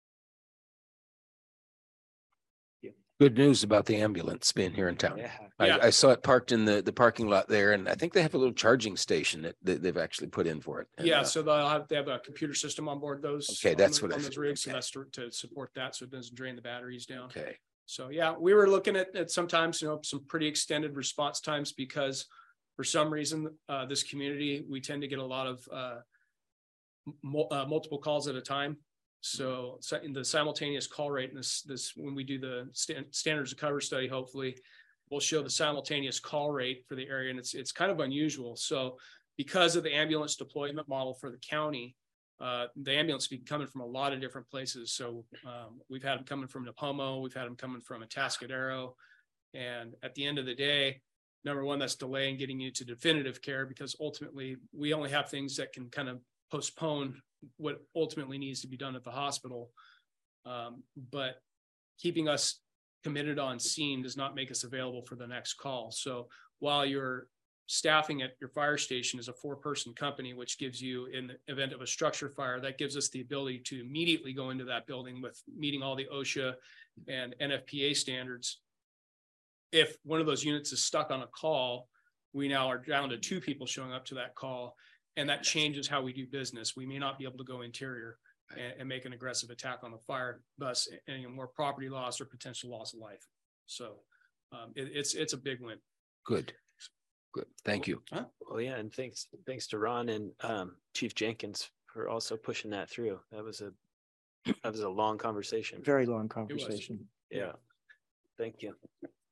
Good news about the ambulance being here in town. Yeah. I, Yeah. I saw it parked in the, the parking lot there, and I think they have a little charging station that, that they've actually put in for it. And, Yeah, uh, so they'll have, they have a computer system on board those. Okay, on that's the- what I on those figured. rigs, so Okay. that's to, to support that, so it doesn't drain the batteries down. Okay, So yeah, we were looking at, at sometimes, you know, some pretty extended response times because for some reason, uh, this community, we tend to get a lot of, uh, mul- uh, multiple calls at a time. So, so in the simultaneous call rate, and this, this, when we do the stan- standards of cover study, hopefully we'll show the simultaneous call rate for the area. And it's, it's kind of unusual. So because of the ambulance deployment model for the county, Uh, the ambulance be coming from a lot of different places. So um, we've had them coming from Napomo, we've had them coming from Atascadero. And at the end of the day, number one, that's delaying getting you to definitive care, because ultimately we only have things that can kind of postpone what ultimately needs to be done at the hospital. Um, but keeping us committed on scene does not make us available for the next call. So while you're staffing at your fire station is a four-person company, which gives you, in the event of a structure fire, that gives us the ability to immediately go into that building with meeting all the OSHA and N F P A standards. If one of those units is stuck on a call, we now are down to two people showing up to that call, and that changes how we do business. We may not be able to go interior and, and make an aggressive attack on the fire, thus any more property loss or potential loss of life. So um, it, it's it's a big win. good, good. Thank you. Oh yeah, and thanks, thanks to Ron and um, Chief Jenkins for also pushing that through. That was a, that was a long conversation. Very long conversation. Yeah, thank you.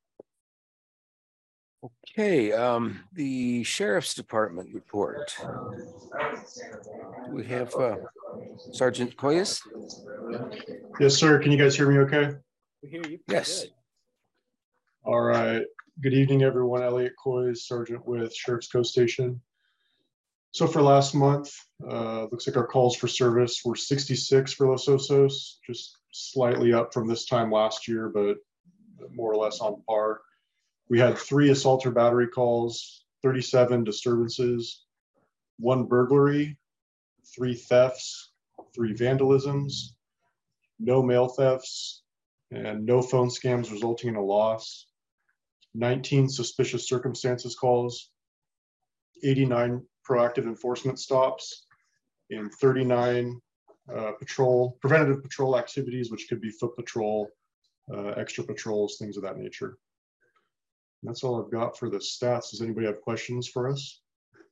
Okay, um, the Sheriff's Department report. We have uh, Sergeant Coyes. Yes, sir. Can you guys hear me okay? We hear you. Yes. Good. All right. Good evening, everyone. Elliot Coyes, Sergeant with Sheriff's Coast Station. So for last month, uh, looks like our calls for service were sixty-six for Los Osos, just slightly up from this time last year, but more or less on par. We had three assault or battery calls, thirty-seven disturbances, one burglary, three thefts, three vandalisms, no mail thefts, and no phone scams resulting in a loss, nineteen suspicious circumstances calls, eighty-nine proactive enforcement stops, and thirty-nine uh, patrol, preventative patrol activities, which could be foot patrol, uh, extra patrols, things of that nature. And that's all I've got for the stats. Does anybody have questions for us?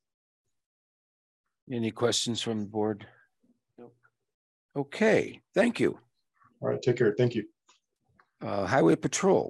Any questions from the board? Nope. Okay, thank you. All right, take care. Thank you. Uh, Highway Patrol.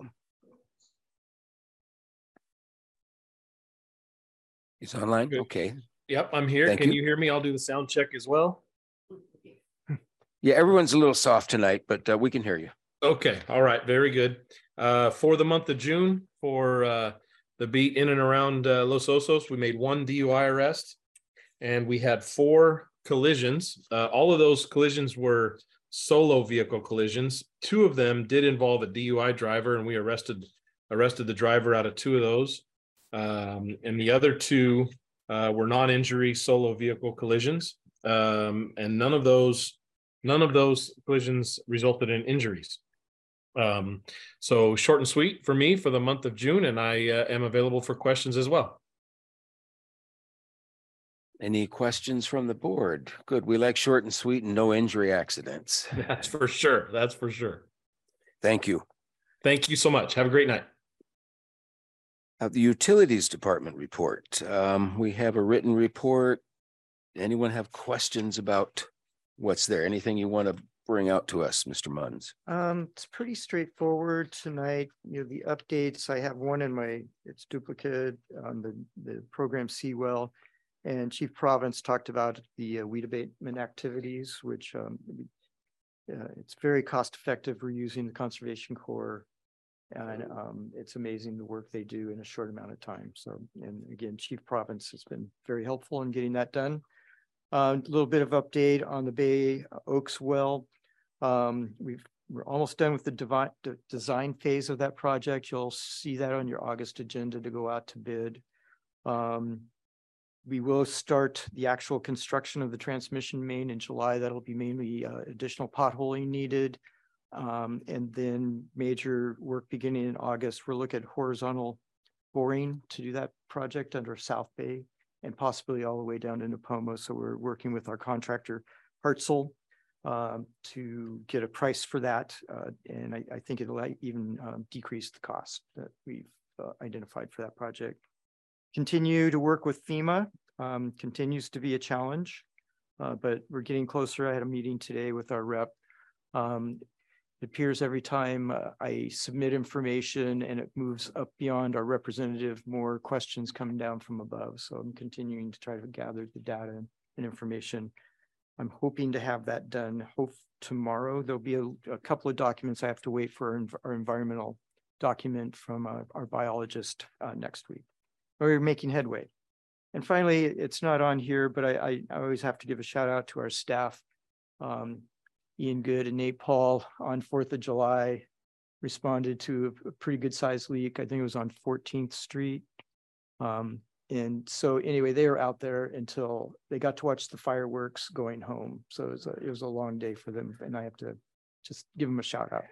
He's online. Good. Okay. Yep, I'm here. Thank Can you. you hear me? I'll do the sound check as well. Yeah, everyone's a little soft tonight, but uh, we can hear you. Okay, all right, very good. Uh, for the month of June, for uh, the beat in and around uh, Los Osos. We made one D U I arrest and we had four collisions. Uh, all of those collisions were solo vehicle collisions. Two of them did involve a D U I driver, and we arrested arrested the driver out of two of those. Um, and the other two uh, were non-injury solo vehicle collisions. Um, and none of those none of those collisions resulted in injuries. Um, so short and sweet for me for the month of June, and I uh, am available for questions as well. Any questions from the board? Good. We like short and sweet and no injury accidents. That's for sure. That's for sure. Thank you. Thank you so much. Have a great night. Uh, the Utilities Department report. Um, we have a written report. Anyone have questions about what's there? Anything you want to bring out to us, Mister Munns? Um, it's pretty straightforward tonight. You know, the updates, I have one in my, it's duplicate on the, the program Seawell. And Chief Province talked about the uh, weed abatement activities, which um, uh, it's very cost effective. We're using the Conservation Corps, and um, it's amazing the work they do in a short amount of time. So, and again, Chief Province has been very helpful in getting that done. Uh, a little bit of update on the Bay Oaks well. Um, we've, we're almost done with the devi- de design phase of that project. You'll see that on your August agenda to go out to bid. Um, we will start the actual construction of the transmission main in July. That'll be mainly uh, additional potholing needed. Um, and then major work beginning in August. We'll look at horizontal boring to do that project under South Bay and possibly all the way down into Pomo. So we're working with our contractor, Hartzell, um, to get a price for that. Uh, and I, I think it'll even um, decrease the cost that we've uh, identified for that project. Continue to work with FEMA, um, continues to be a challenge, uh, but we're getting closer. I had a meeting today with our rep. Um, it appears every time uh, I submit information and it moves up beyond our representative, more questions coming down from above. So I'm continuing to try to gather the data and, and information. I'm hoping to have that done hope tomorrow. There'll be a, a couple of documents I have to wait for our, our environmental document from uh, our biologist uh, next week. We're making headway. And finally, it's not on here, but I, I, I always have to give a shout out to our staff. Um, Ian Good and Nate Paul on fourth of July responded to a, a pretty good sized leak. I think it was on fourteenth Street. Um, and so anyway, they were out there until they got to watch the fireworks going home. So it was a, it was a long day for them, and I have to just give them a shout out.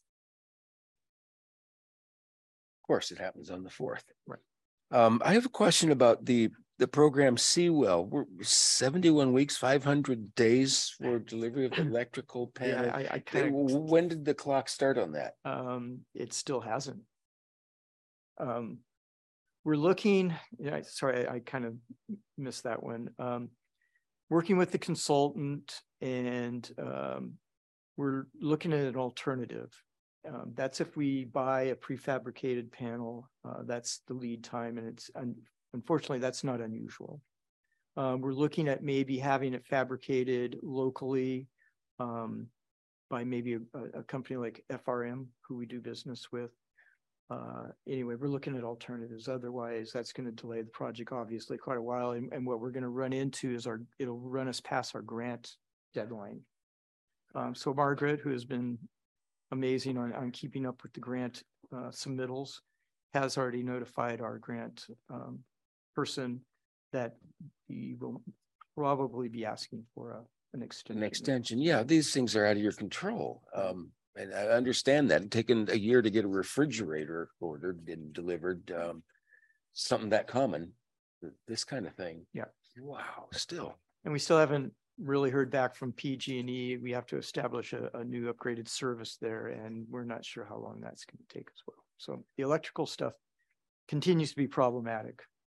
Of course, it happens on the fourth. Right. Um, I have a question about the the program Seawell. We're seventy-one weeks, five hundred days for delivery of the electrical panel. Yeah, I, I They- kind of, when did the clock start on that? um, it still hasn't. Um, we're looking, yeah, sorry, I, I kind of missed that one. Um, working with the consultant, and um, we're looking at an alternative. Um, that's if we buy a prefabricated panel, uh, that's the lead time, and it's un unfortunately that's not unusual. Um, we're looking at maybe having it fabricated locally um, by maybe a, a company like F R M, who we do business with. Uh, anyway, we're looking at alternatives. Otherwise, that's going to delay the project obviously quite a while. And, and what we're going to run into is our it'll run us past our grant deadline. Um, so Margaret, who has been amazing on, on keeping up with the grant uh, submittals, has already notified our grant um, person that we will probably be asking for a, an extension. An extension. Yeah, these things are out of your control. Um, and I understand that. It's taken a year to get a refrigerator ordered and delivered. Um, something that common, this kind of thing. Yeah. Wow, still. And we still haven't really heard back from P G and E. We have to establish a, a new upgraded service there, and we're not sure how long that's going to take as well. So the electrical stuff continues to be problematic.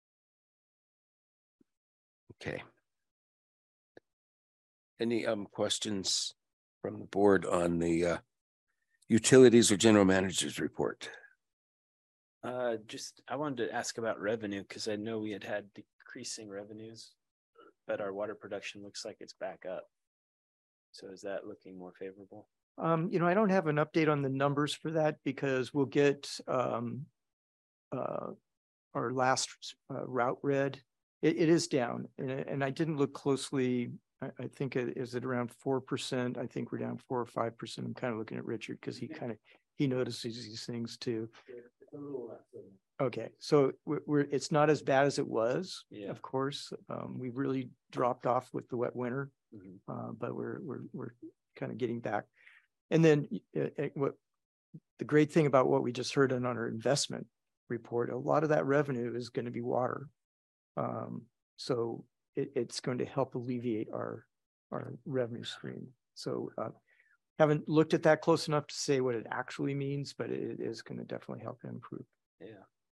Okay. Any um questions from the board on the uh, utilities or general manager's report? Uh, just, I wanted to ask about revenue, because I know we had had decreasing revenues, but our water production looks like it's back up. So is that looking more favorable? Um, you know, I don't have an update on the numbers for that because we'll get um, uh, our last uh, route read, it, it is down. And, and I didn't look closely. I, I think it is it around four percent. I think we're down four or five percent. I'm kind of looking at Richard because he kind of, he notices these things too. Okay, so we're, we're, it's not as bad as it was, Yeah. of course. Um, we really dropped off with the wet winter, Mhm. uh, but we're, we're, we're kind of getting back. And then uh, uh, what, the great thing about what we just heard on our investment report, a lot of that revenue is going to be water. Um, so it, it's going to help alleviate our, our revenue stream. So, uh, haven't looked at that close enough to say what it actually means, but it is going to definitely help improve. Yeah.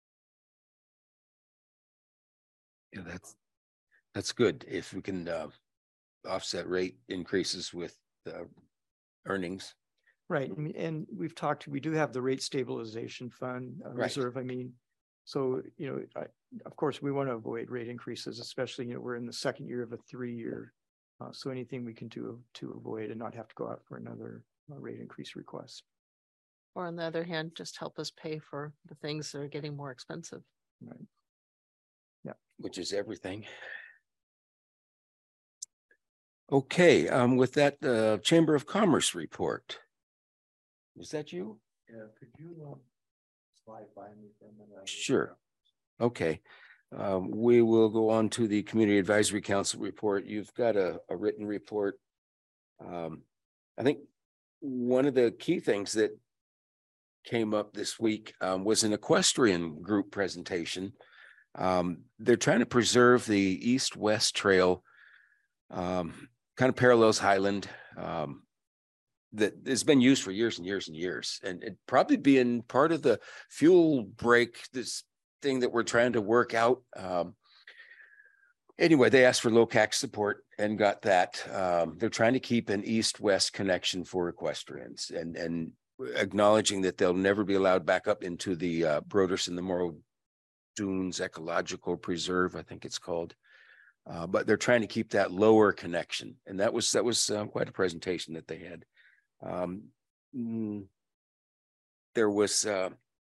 Yeah, that's, that's good. If we can uh, offset rate increases with uh, earnings. Right, and, and we've talked, we do have the rate stabilization fund uh, Right. reserve, I mean. So, you know, I, of course, we want to avoid rate increases, especially, you know, we're in the second year of a three-year. Uh, so anything we can do to avoid and not have to go out for another uh, rate increase request. Or on the other hand, just help us pay for the things that are getting more expensive. Right. Which is everything. Okay, um, with that, uh, Chamber of Commerce report. Was that you? Yeah, could you uh, slide by me for a minute? Sure. Okay. Um, we will go on to the Community Advisory Council report. You've got a, a written report. Um, I think one of the key things that came up this week um, was an equestrian group presentation. Um, they're trying to preserve the east-west trail, um, kind of parallels Highland, um, that has been used for years and years and years, and it probably being part of the fuel break, this thing that we're trying to work out. Um, anyway, they asked for L O C A C support and got that. Um, they're trying to keep an east-west connection for equestrians, and and acknowledging that they'll never be allowed back up into the uh, Broderson and the Morrow Dunes Ecological Preserve, I think it's called. Uh, but they're trying to keep that lower connection, and that was that was uh, quite a presentation that they had. Um, mm, there was uh,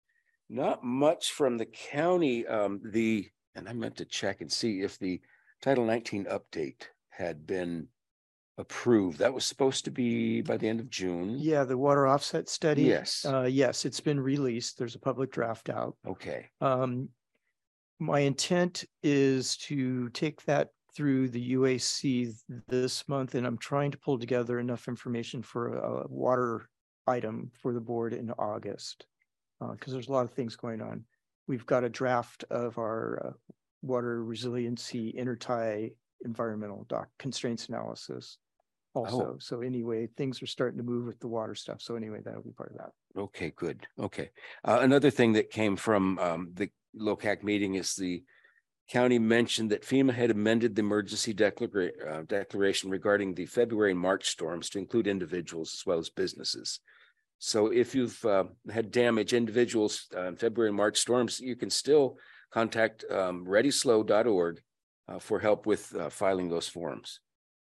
not much from the county. Um, the and I meant to check and see if the Title nineteen update had been approved. That was supposed to be by the end of June. Yeah, the water offset study. Yes. Uh, yes, it's been released. There's a public draft out. Okay. Um, my intent is to take that through the U A C this month, and I'm trying to pull together enough information for a, a water item for the board in August, because uh, there's a lot of things going on. We've got a draft of our uh, water resiliency intertie environmental doc constraints analysis also. Oh. So anyway, things are starting to move with the water stuff. So anyway, that'll be part of that. Okay, good. Okay. Uh, another thing that came from um, the L O C A C meeting is the county mentioned that FEMA had amended the emergency declara uh, declaration regarding the February and March storms to include individuals as well as businesses. So if you've uh, had damage, individuals uh, in February and March storms, you can still contact um, ready slow dot org uh, for help with uh, filing those forms.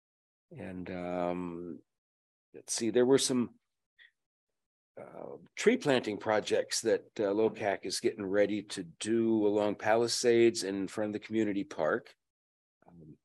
And um, let's see, there were some uh, tree planting projects that uh, L O C A C is getting ready to do along Palisades and in front of the community park. Um,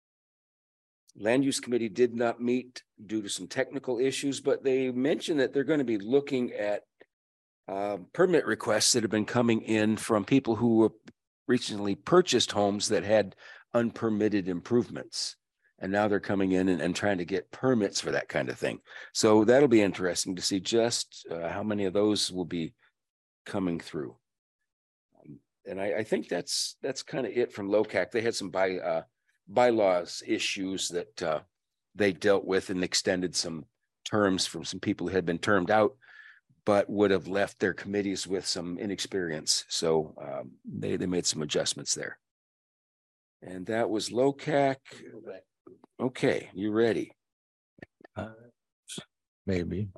Land Use Committee did not meet due to some technical issues, but they mentioned that they're going to be looking at uh, permit requests that have been coming in from people who recently purchased homes that had unpermitted improvements. And now they're coming in and, and trying to get permits for that kind of thing. So that'll be interesting to see just uh, how many of those will be coming through. Um, and I, I think that's that's kind of it from L O C A C. They had some by uh, bylaws issues that uh, they dealt with and extended some terms from some people who had been termed out, but would have left their committees with some inexperience. So um, they, they made some adjustments there. And that was L O C A C. Okay, you ready? Uh, maybe.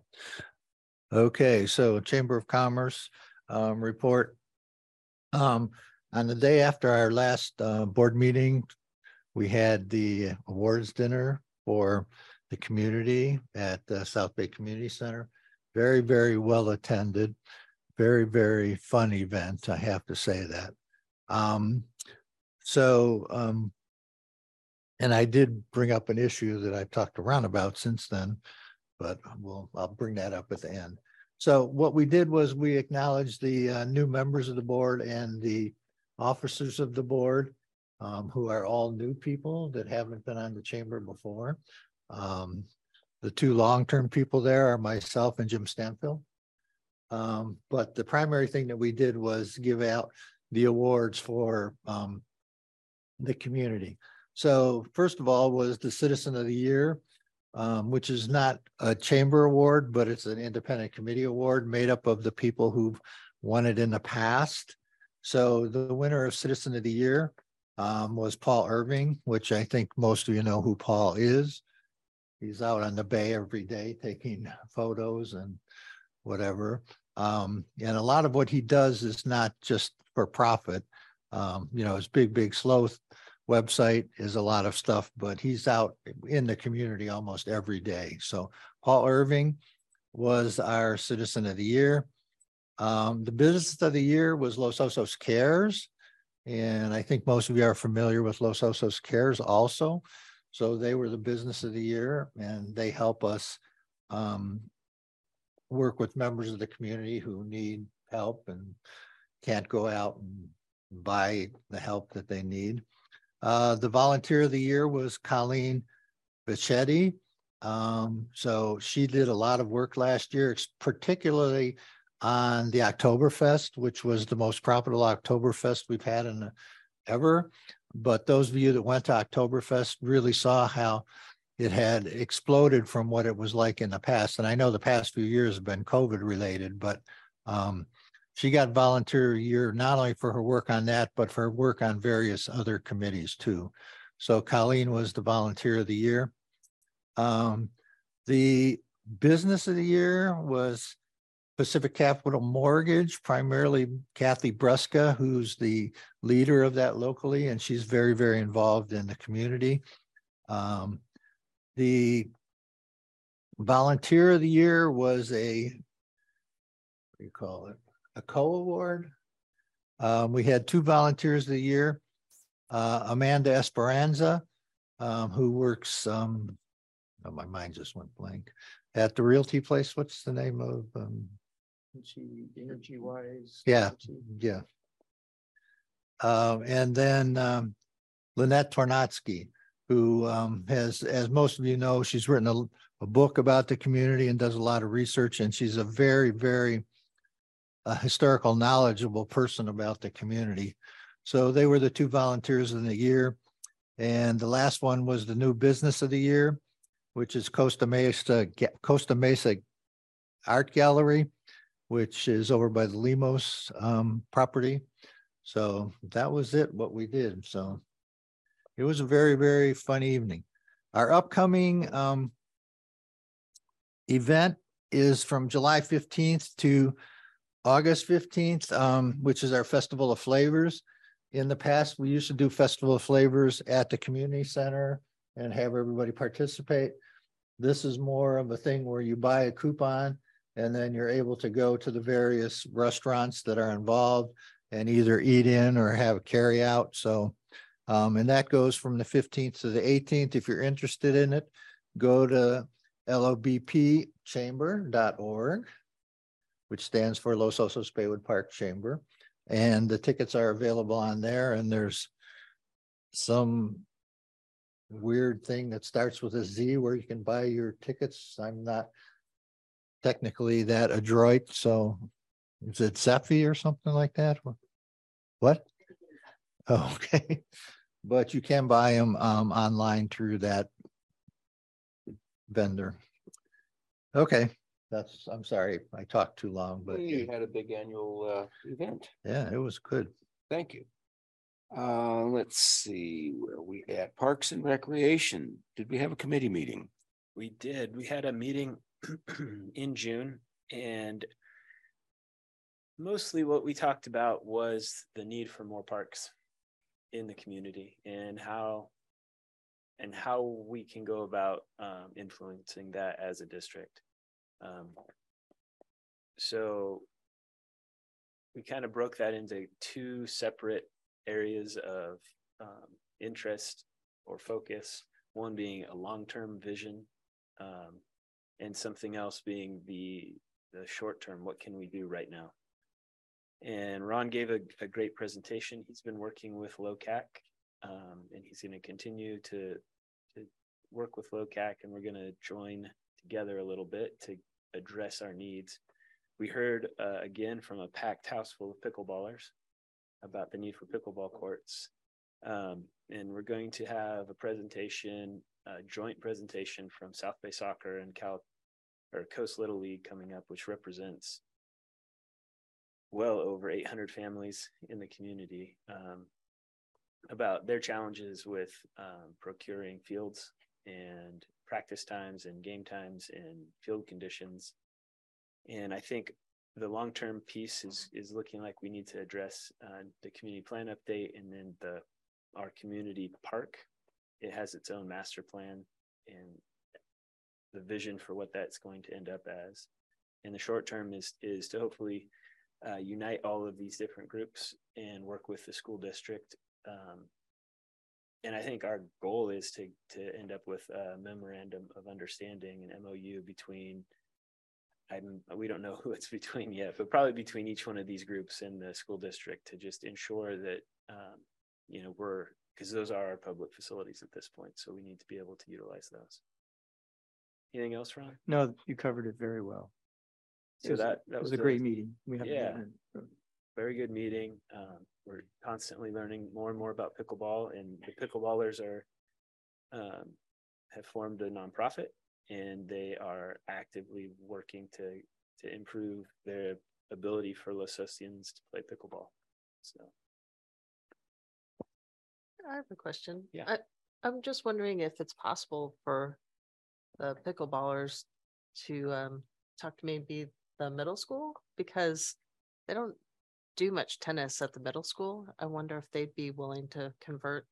Okay, so Chamber of Commerce um, report. Um, on the day after our last uh, board meeting, we had the awards dinner for the community at the South Bay Community Center. Very, very well attended. Very, very fun event. I have to say that. Um, so, um, and I did bring up an issue that I've talked around about since then, but we'll, I'll bring that up at the end. So what we did was we acknowledged the uh, new members of the board and the officers of the board, um, who are all new people that haven't been on the chamber before. Um, the two long-term people there are myself and Jim Stanfield. Um, but the primary thing that we did was give out the awards for um, the community. So first of all was the Citizen of the Year, um, which is not a chamber award, but it's an independent committee award made up of the people who've won it in the past. So the winner of Citizen of the Year um, was Paul Irving, which I think most of you know who Paul is. He's out on the bay every day taking photos and whatever. Um, and a lot of what he does is not just for profit. Um, you know, his Big Big Sloth website is a lot of stuff, but he's out in the community almost every day. So Paul Irving was our Citizen of the Year. Um, the Business of the Year was Los Osos Cares. And I think most of you are familiar with Los Osos Cares also. So they were the Business of the Year, and they help us um, work with members of the community who need help and can't go out and buy the help that they need. Uh, the Volunteer of the Year was Colleen Bichetti. Um, so she did a lot of work last year, particularly on the Oktoberfest, which was the most profitable Oktoberfest we've had in the, ever. But those of you that went to Oktoberfest really saw how it had exploded from what it was like in the past. And I know the past few years have been COVID related, but um, she got Volunteer Year not only for her work on that, but for her work on various other committees too. So Colleen was the Volunteer of the Year. Um, the Business of the Year was Pacific Capital Mortgage, primarily Kathy Breska, who's the leader of that locally, and she's very, very involved in the community. Um, the Volunteer of the Year was a, what do you call it? A co-award. Um, we had two Volunteers of the Year. Uh, Amanda Esperanza, um, who works, um, oh, my mind just went blank, at the Realty Place. What's the name of? Um, She energy wise. yeah, yeah. Um, and then um, Lynette Tornatsky, who um, has, as most of you know, she's written a, a book about the community and does a lot of research, and she's a very, very uh, historical, knowledgeable person about the community. So they were the two Volunteers of the Year. And the last one was the new Business of the Year, which is Costa Mesa, Costa Mesa Art Gallery, which is over by the Limos um, property. So that was it, what we did. So it was a very, very fun evening. Our upcoming um, event is from July fifteenth to August fifteenth, um, which is our Festival of Flavors. In the past, we used to do Festival of Flavors at the community center and have everybody participate. This is more of a thing where you buy a coupon and then you're able to go to the various restaurants that are involved and either eat in or have a carry out. So, um, and that goes from the fifteenth to the eighteenth. If you're interested in it, go to L O B P chamber dot org, which stands for Los Osos Baywood Park Chamber. And the tickets are available on there. And there's some weird thing that starts with a Z where you can buy your tickets. I'm not technically that adroit. So is it Zephy or something like that? What? Oh, okay. But you can buy them um, online through that vendor. Okay. That's, I'm sorry, I talked too long, but You had a big annual uh, event. yeah, it was good. Thank you. Uh, let's see where we at. Parks and Recreation. Did we have a committee meeting? We did. We had a meeting in June, and mostly what we talked about was the need for more parks in the community and how and how we can go about um, influencing that as a district. Um, so we kind of broke that into two separate areas of um, interest or focus, one being a long-term vision, um, and something else being the, the short-term, what can we do right now? And Ron gave a, a great presentation. He's been working with L O C A C, um, and he's going to continue to, to work with L O C A C, and we're going to join together a little bit to address our needs. We heard uh, again from a packed house full of pickleballers about the need for pickleball courts. Um, and we're going to have a presentation, a joint presentation from South Bay Soccer and Cal or Coast Little League coming up, which represents well over eight hundred families in the community, um, about their challenges with um, procuring fields and practice times and game times and field conditions. And I think the long-term piece is is looking like we need to address uh, the community plan update, and then the our community park. It has its own master plan and the vision for what that's going to end up as. And the short term is is to hopefully uh, unite all of these different groups and work with the school district. Um, and I think our goal is to to end up with a memorandum of understanding, an M O U between, I'm, we don't know who it's between yet, but probably between each one of these groups and the school district, to just ensure that, um, you know, we're, because those are our public facilities at this point. So we need to be able to utilize those. Anything else, Ron? No, you covered it very well. So It was- that, that It was was a great meeting. We have. Yeah. Very good meeting. Um, we're constantly learning more and more about pickleball, and the pickleballers are, um, have formed a nonprofit, and they are actively working to, to improve their ability for Lososians to play pickleball. So. I have a question. Yeah. I, I'm just wondering if it's possible for the pickleballers to um, talk to maybe the middle school, because they don't do much tennis at the middle school. I wonder if they'd be willing to convert.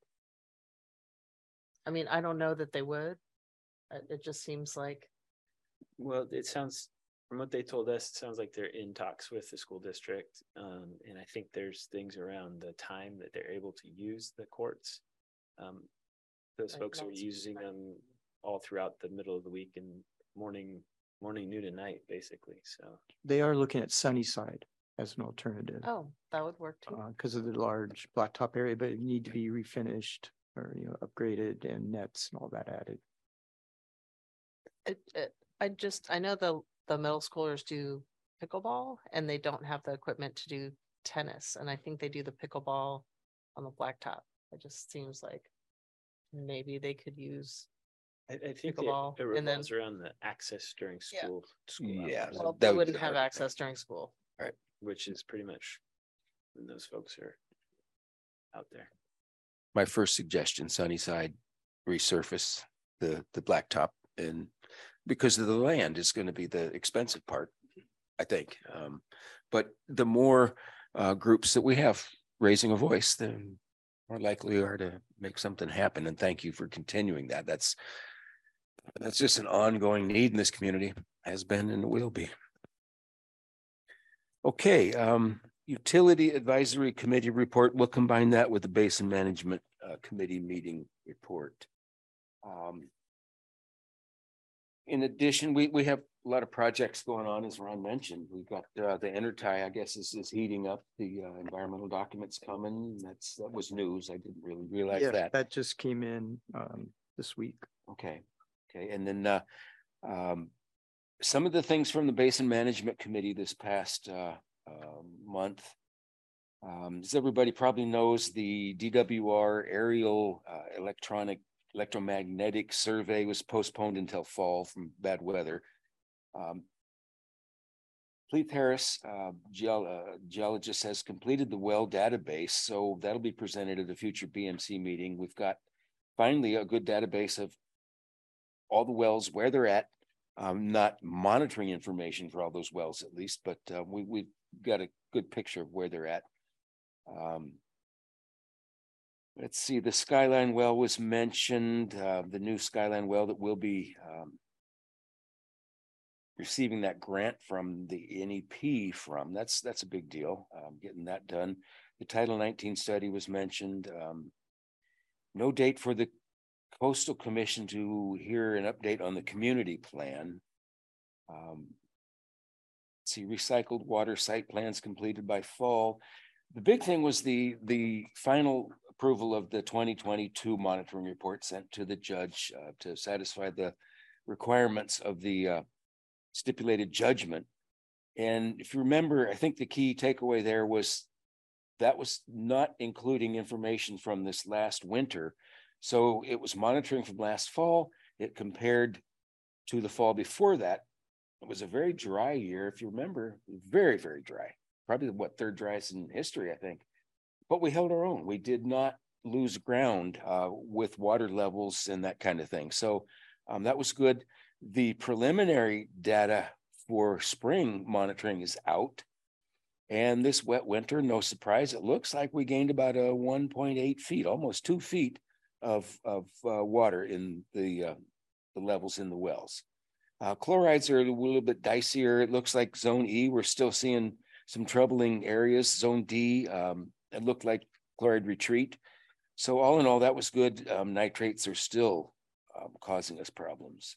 I mean, I don't know that they would. It it just seems like. Well, it sounds, from what they told us, it sounds like they're in talks with the school district. Um, and I think there's things around the time that they're able to use the courts. Um, those Like folks are nights, using right. them all throughout the middle of the week and morning, morning, noon and night, basically. So, They are looking at Sunnyside as an alternative. Oh, that would work too. Because of the large blacktop area, but it need to be refinished or, you know, upgraded and nets and all that added. It, it, I just, I know the, the middle schoolers do pickleball, and they don't have the equipment to do tennis. And I think they do the pickleball on the blacktop. It just seems like maybe they could use. I, I think it, Pickleball, it and then- revolves around the access during Yeah. school. school Yeah. hours, Well, that they would be wouldn't the have hard access during school. which is pretty much when those folks are out there. My first suggestion, Sunnyside, resurface the, the blacktop, and because of the land is going to be the expensive part, I think. Um, but the more uh, groups that we have raising a voice, the more likely we are to make something happen. And thank you for continuing that. That's, that's just an ongoing need in this community, has been and will be. Okay, um, Utility Advisory Committee report. We'll combine that with the Basin Management uh, Committee meeting report. Um, in addition, we, we have a lot of projects going on, as Ron mentioned. We've got uh, the Intertie, I guess, is, is heating up. The uh, environmental documents coming. That's, that was news. I didn't really realize Yeah, that. that just came in um, this week. Okay, okay, and then uh, um, some of the things from the Basin Management Committee this past uh, uh, month. Um, as everybody probably knows, the D W R aerial uh, electronic electromagnetic survey was postponed until fall from bad weather. Um, Cleve Harris, uh, geol uh, geologist, has completed the well database, so that'll be presented at a future B M C meeting. We've got finally a good database of all the wells, where they're at. Um, not monitoring information for all those wells at least, but uh, we, we've got a good picture of where they're at. Um, let's see, the Skyline well was mentioned, uh, the new Skyline well that will be um, receiving that grant from the N E P from. That's that's a big deal, um, getting that done. The Title nineteen study was mentioned. Um, no date for the Coastal Commission to hear an update on the community plan. Um, see, recycled water site plans completed by fall. The big thing was the the final approval of the twenty twenty-two monitoring report sent to the judge uh, to satisfy the requirements of the uh, stipulated judgment. And if you remember, I think the key takeaway there was that was not including information from this last winter. So it was monitoring from last fall. It compared to the fall before that. It was a very dry year. If you remember, very, very dry. Probably what third driest in history, I think. But we held our own. We did not lose ground uh, with water levels and that kind of thing. So um, that was good. The preliminary data for spring monitoring is out. And this wet winter, no surprise, it looks like we gained about a one point eight feet, almost two feet of, of uh, water in the, uh, the levels in the wells. Uh, chlorides are a little bit dicier. It looks like zone E, we're still seeing some troubling areas. Zone D, um, it looked like chloride retreat. So all in all, that was good. Um, nitrates are still um, causing us problems.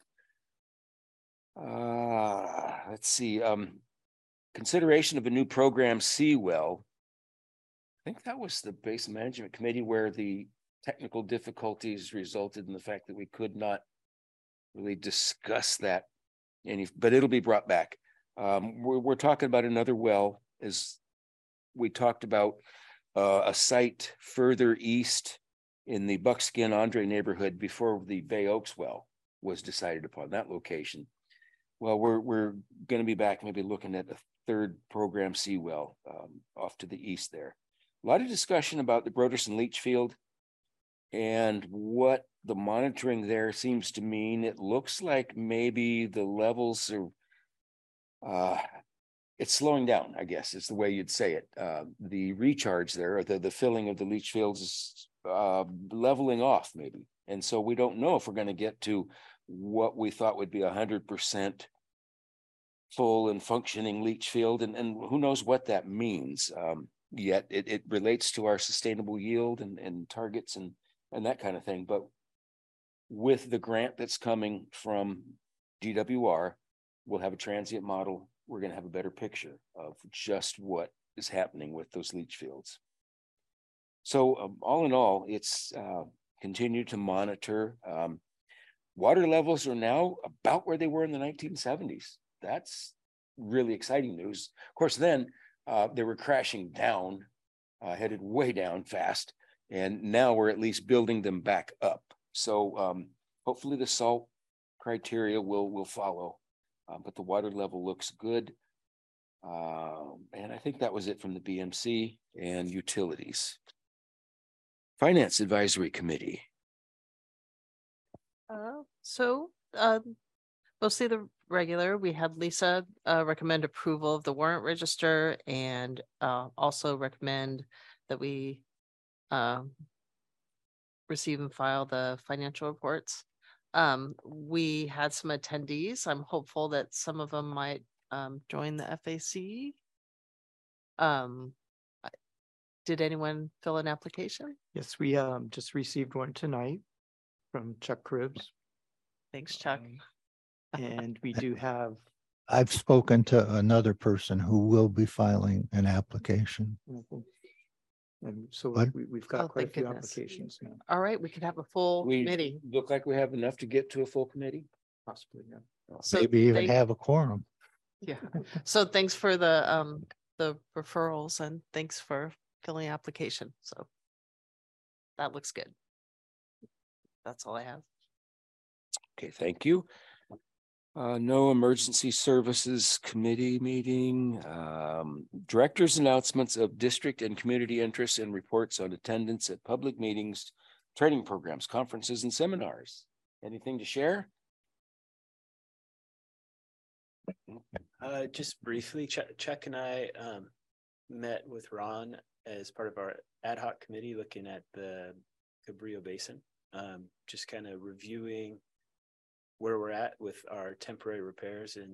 Uh, let's see. Um, consideration of a new program, Seawell. I think that was the Basin Management Committee where the technical difficulties resulted in the fact that we could not really discuss that any, but it'll be brought back. Um, we're, we're talking about another well, as we talked about uh, a site further east in the Buckskin Andre neighborhood before the Bay Oaks well was decided upon, that location. Well, we're we're going to be back, maybe looking at a third program Seawell um, off to the east there. A lot of discussion about the Broderson leach field and what the monitoring there seems to mean. It looks like maybe the levels are, uh, it's slowing down, I guess is the way you'd say it. Uh, the recharge there, or the, the filling of the leach fields is uh, leveling off maybe. And so we don't know if we're going to get to what we thought would be a hundred percent full and functioning leach field. And, and who knows what that means. Um, yet it, it relates to our sustainable yield and, and targets and, and that kind of thing. But with the grant that's coming from D W R, we'll have a transient model. We're going to have a better picture of just what is happening with those leach fields. So um, all in all, it's uh, continue to monitor. Um, water levels are now about where they were in the nineteen seventies. That's really exciting news. Of course, then uh, they were crashing down, uh, headed way down fast. And now we're at least building them back up. So um, hopefully the salt criteria will, will follow, uh, but the water level looks good. Uh, and I think that was it from the B M C and utilities. Finance Advisory Committee. Uh, so uh, mostly the regular, we had Lisa uh, recommend approval of the warrant register and uh, also recommend that we uh, receive and file the financial reports. Um, we had some attendees. I'm hopeful that some of them might um, join the F A C. Um, did anyone fill an application? Yes, we um just received one tonight from Chuck Cribbs. Thanks, Chuck. Um, and we do have. I've spoken to another person who will be filing an application. And so What? we, we've got Oh, quite a thank few goodness. applications now, All right, we could have a full We committee. look like we have enough to get to a full committee. possibly, yeah. So Maybe even thank- have a quorum. Yeah, so thanks for the um the referrals and thanks for filling the application. So that looks good. That's all I have. Okay, thank you. Uh, no emergency services committee meeting. Um, directors' announcements of district and community interests and reports on attendance at public meetings, training programs, conferences, and seminars. Anything to share? Uh, just briefly, Chuck, Chuck and I um, met with Ron as part of our ad hoc committee looking at the Cabrillo Basin, um, just kind of reviewing where we're at with our temporary repairs in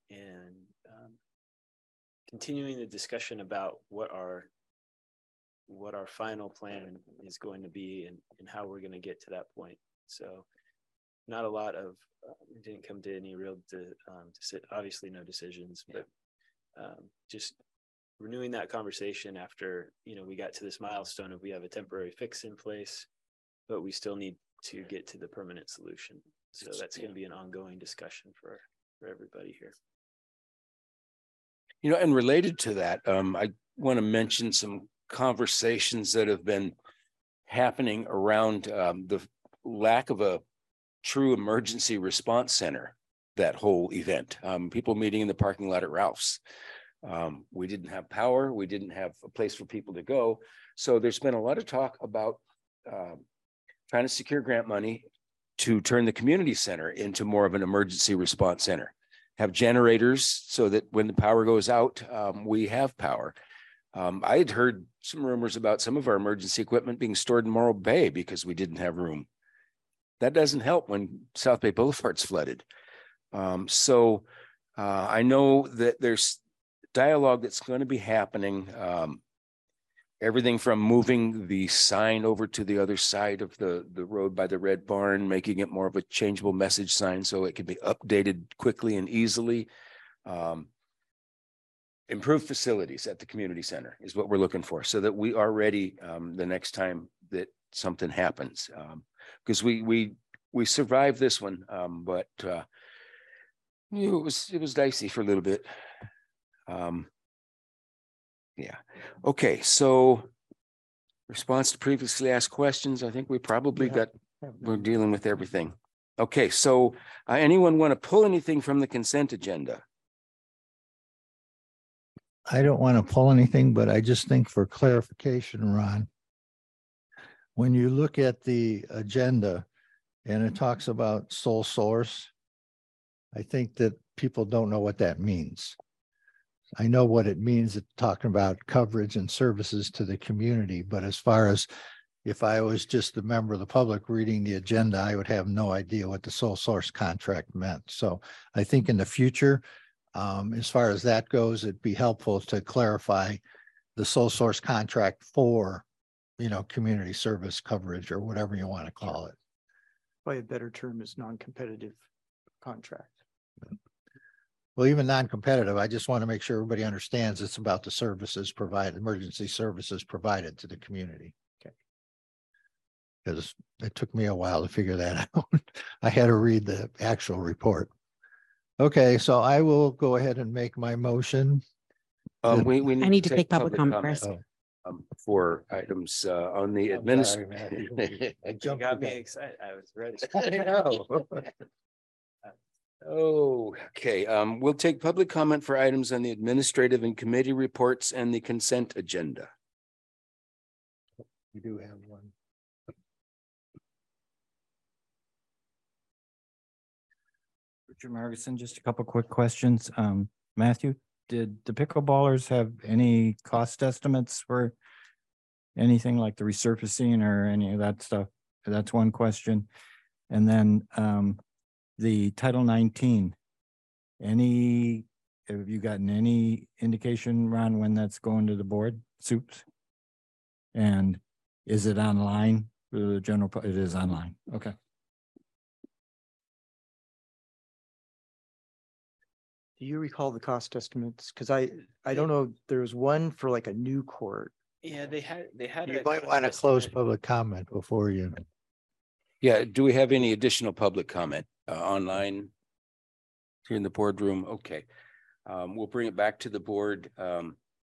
and um, continuing the discussion about what our what our final plan is going to be and, and how we're going to get to that point. So not a lot of, uh, we didn't come to any real, de, um, deci- obviously no decisions, but um, just renewing that conversation after, you know, we got to this milestone of we have a temporary fix in place, but we still need to get to the permanent solution. So that's going to be an ongoing discussion for, for everybody here. You know, and related to that, um, I want to mention some conversations that have been happening around um, the lack of a true emergency response center, that whole event. Um, people meeting in the parking lot at Ralph's. Um, we didn't have power. We didn't have a place for people to go. So there's been a lot of talk about um, trying to secure grant money to turn the community center into more of an emergency response center. Have generators so that when the power goes out, um, we have power. Um, I had heard some rumors about some of our emergency equipment being stored in Morro Bay because we didn't have room. That doesn't help when South Bay Boulevard's flooded. Um, so uh, I know that there's dialogue that's going to be happening. Um, everything from moving the sign over to the other side of the, the road by the Red Barn, making it more of a changeable message sign so it can be updated quickly and easily. Um, improved facilities at the community center is what we're looking for so that we are ready um, the next time that something happens. Um, because we, we, we survived this one, um, but uh, it was, it was dicey for a little bit. Um, yeah. Okay. So response to previously asked questions. I think we probably Yeah. got, we're dealing with everything. Okay. So uh, anyone want to pull anything from the consent agenda? I don't want to pull anything, but I just think for clarification, Ron, when you look at the agenda and it talks about sole source, I think that people don't know what that means. I know what it means, it's talking about coverage and services to the community, but as far as if I was just a member of the public reading the agenda, I would have no idea what the sole source contract meant. So I think in the future, Um, as far as that goes, it'd be helpful to clarify the sole source contract for, you know, community service coverage or whatever you want to call it. Probably a better term is non-competitive contract. Well, even non-competitive, I just want to make sure everybody understands it's about the services provided, emergency services provided to the community. Okay. Because it took me a while to figure that out. I had to read the actual report. Okay, so I will go ahead and make my motion. Um, we, we I need to take public comment comment, first. um, for items uh, on the I'm administ- sorry, Matthew. I You jumped got the me gun. excited. I was ready. I know. Oh, okay. Um, we'll take public comment for items on the administrative and committee reports and the consent agenda. We do have one. Richard Margison, just a couple quick questions. Um, Matthew, did the pickleballers have any cost estimates for anything like the resurfacing or any of that stuff? That's one question. And then um, the Title nineteen, any, have you gotten any indication, Ron, when that's going to the board, soups? And is it online for the general, pu- it is online, okay. Do you recall the cost estimates? Because I, I don't know, there was one for like a new court. Yeah, they had, they had. You a might cost want to close estimate. public comment before you. Yeah, do we have any additional public comment uh, online? Here in the boardroom? Okay. Um, we'll bring it back to the board. Um,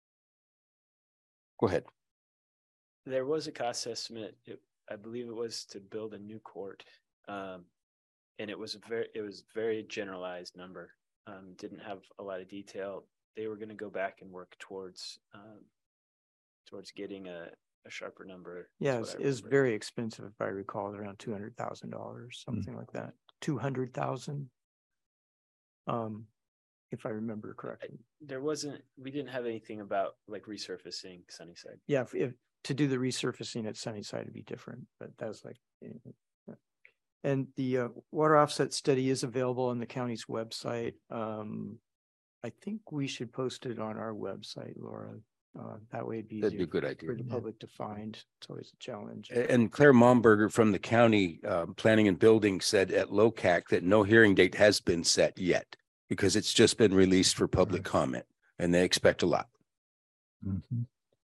go ahead. There was a cost estimate. It, I believe it was to build a new court. Um, and it was a very, it was very generalized number. Um, didn't have a lot of detail. They were going to go back and work towards, um, towards getting a, a sharper number. is Yeah, what it's, I it's remember. very expensive, if I recall, around two hundred thousand dollars, something like that, two hundred thousand. Um, if I remember correctly. There wasn't, we didn't have anything about like resurfacing Sunnyside. Yeah, if, if to do the resurfacing at Sunnyside would be different, but that was like. eh, And the uh, water offset study is available on the county's website. Um, I think we should post it on our website, Laura. Uh, that way it'd be That'd be a easier good idea. for the Yeah. public to find. It's always a challenge. A- And Claire Momberger from the county uh, planning and building said at L O C A C that no hearing date has been set yet because it's just been released for public comment and they expect a lot. Mhm.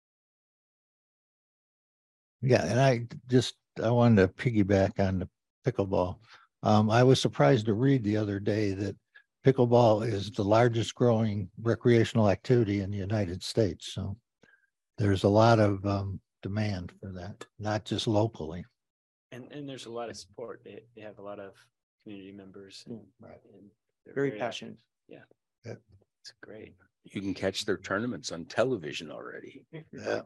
Yeah, and I just, I wanted to piggyback on the pickleball. Um, I was surprised to read the other day that pickleball is the largest growing recreational activity in the United States. So there's a lot of um, demand for that, not just locally. And, and there's a lot of support. They, they have a lot of community members. and- Right. and they're Very active. passionate. Yeah. Yep. It's great. You can catch their tournaments on television already. Yeah.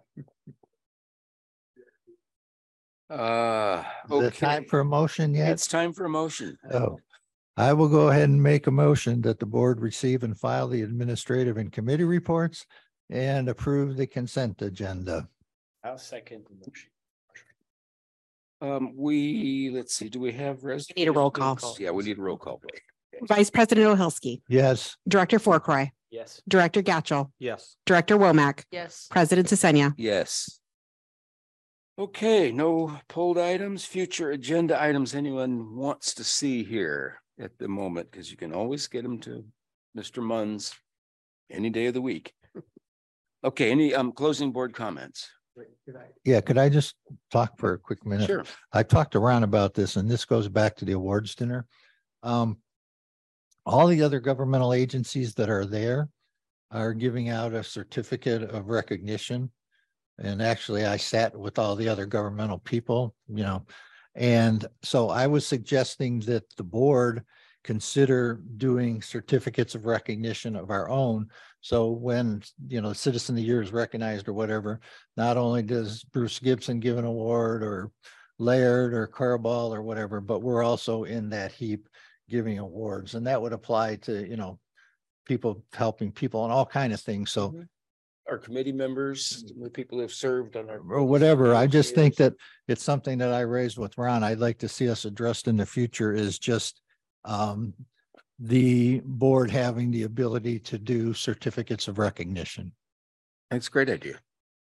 Uh, Is it time okay. for a motion yet? It's time for a motion. Oh, I will go ahead and make a motion that the board receive and file the administrative and committee reports and approve the consent agenda. I'll second the motion. Um, we, let's see, do we have? res- Need a roll call. Yeah, we need a roll call. Vice President O'Hilski, Yes. Director Forcroy, Yes. Director Gatchel, Yes. Director Womack, Yes. President Sesenia. Yes. Okay, no pulled items, future agenda items anyone wants to see here at the moment, because you can always get them to Mister Munns any day of the week. Okay, any um closing board comments? Yeah, could I just talk for a quick minute? Sure. I talked to Ron about this, and this goes back to the awards dinner. Um, all the other governmental agencies that are there are giving out a certificate of recognition. And actually, I sat with all the other governmental people, you know, and so I was suggesting that the board consider doing certificates of recognition of our own. So when, you know, Citizen of the Year is recognized or whatever, not only does Bruce Gibson give an award or Laird or Carball or whatever, but we're also in that heap giving awards. And that would apply to, you know, people helping people and all kind of things. So Our committee members, the people who have served on our. or whatever. I just think that it's something that I raised with Ron. I'd like to see us addressed in the future is just um, the board having the ability to do certificates of recognition. That's a great idea.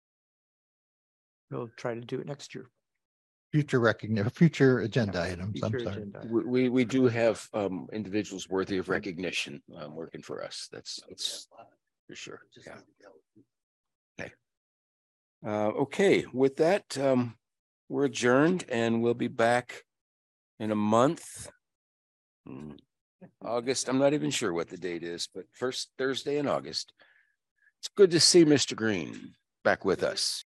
We'll try to do it next year. Future recognition, future agenda items. I'm Future sorry. agenda. We, we, we do have um individuals worthy of recognition um working for us. That's, that's for sure. Yeah. Okay. Uh, okay, with that, um, we're adjourned and we'll be back in a month. Hmm, August, I'm not even sure what the date is, but first Thursday in August. It's good to see Mister Green back with us.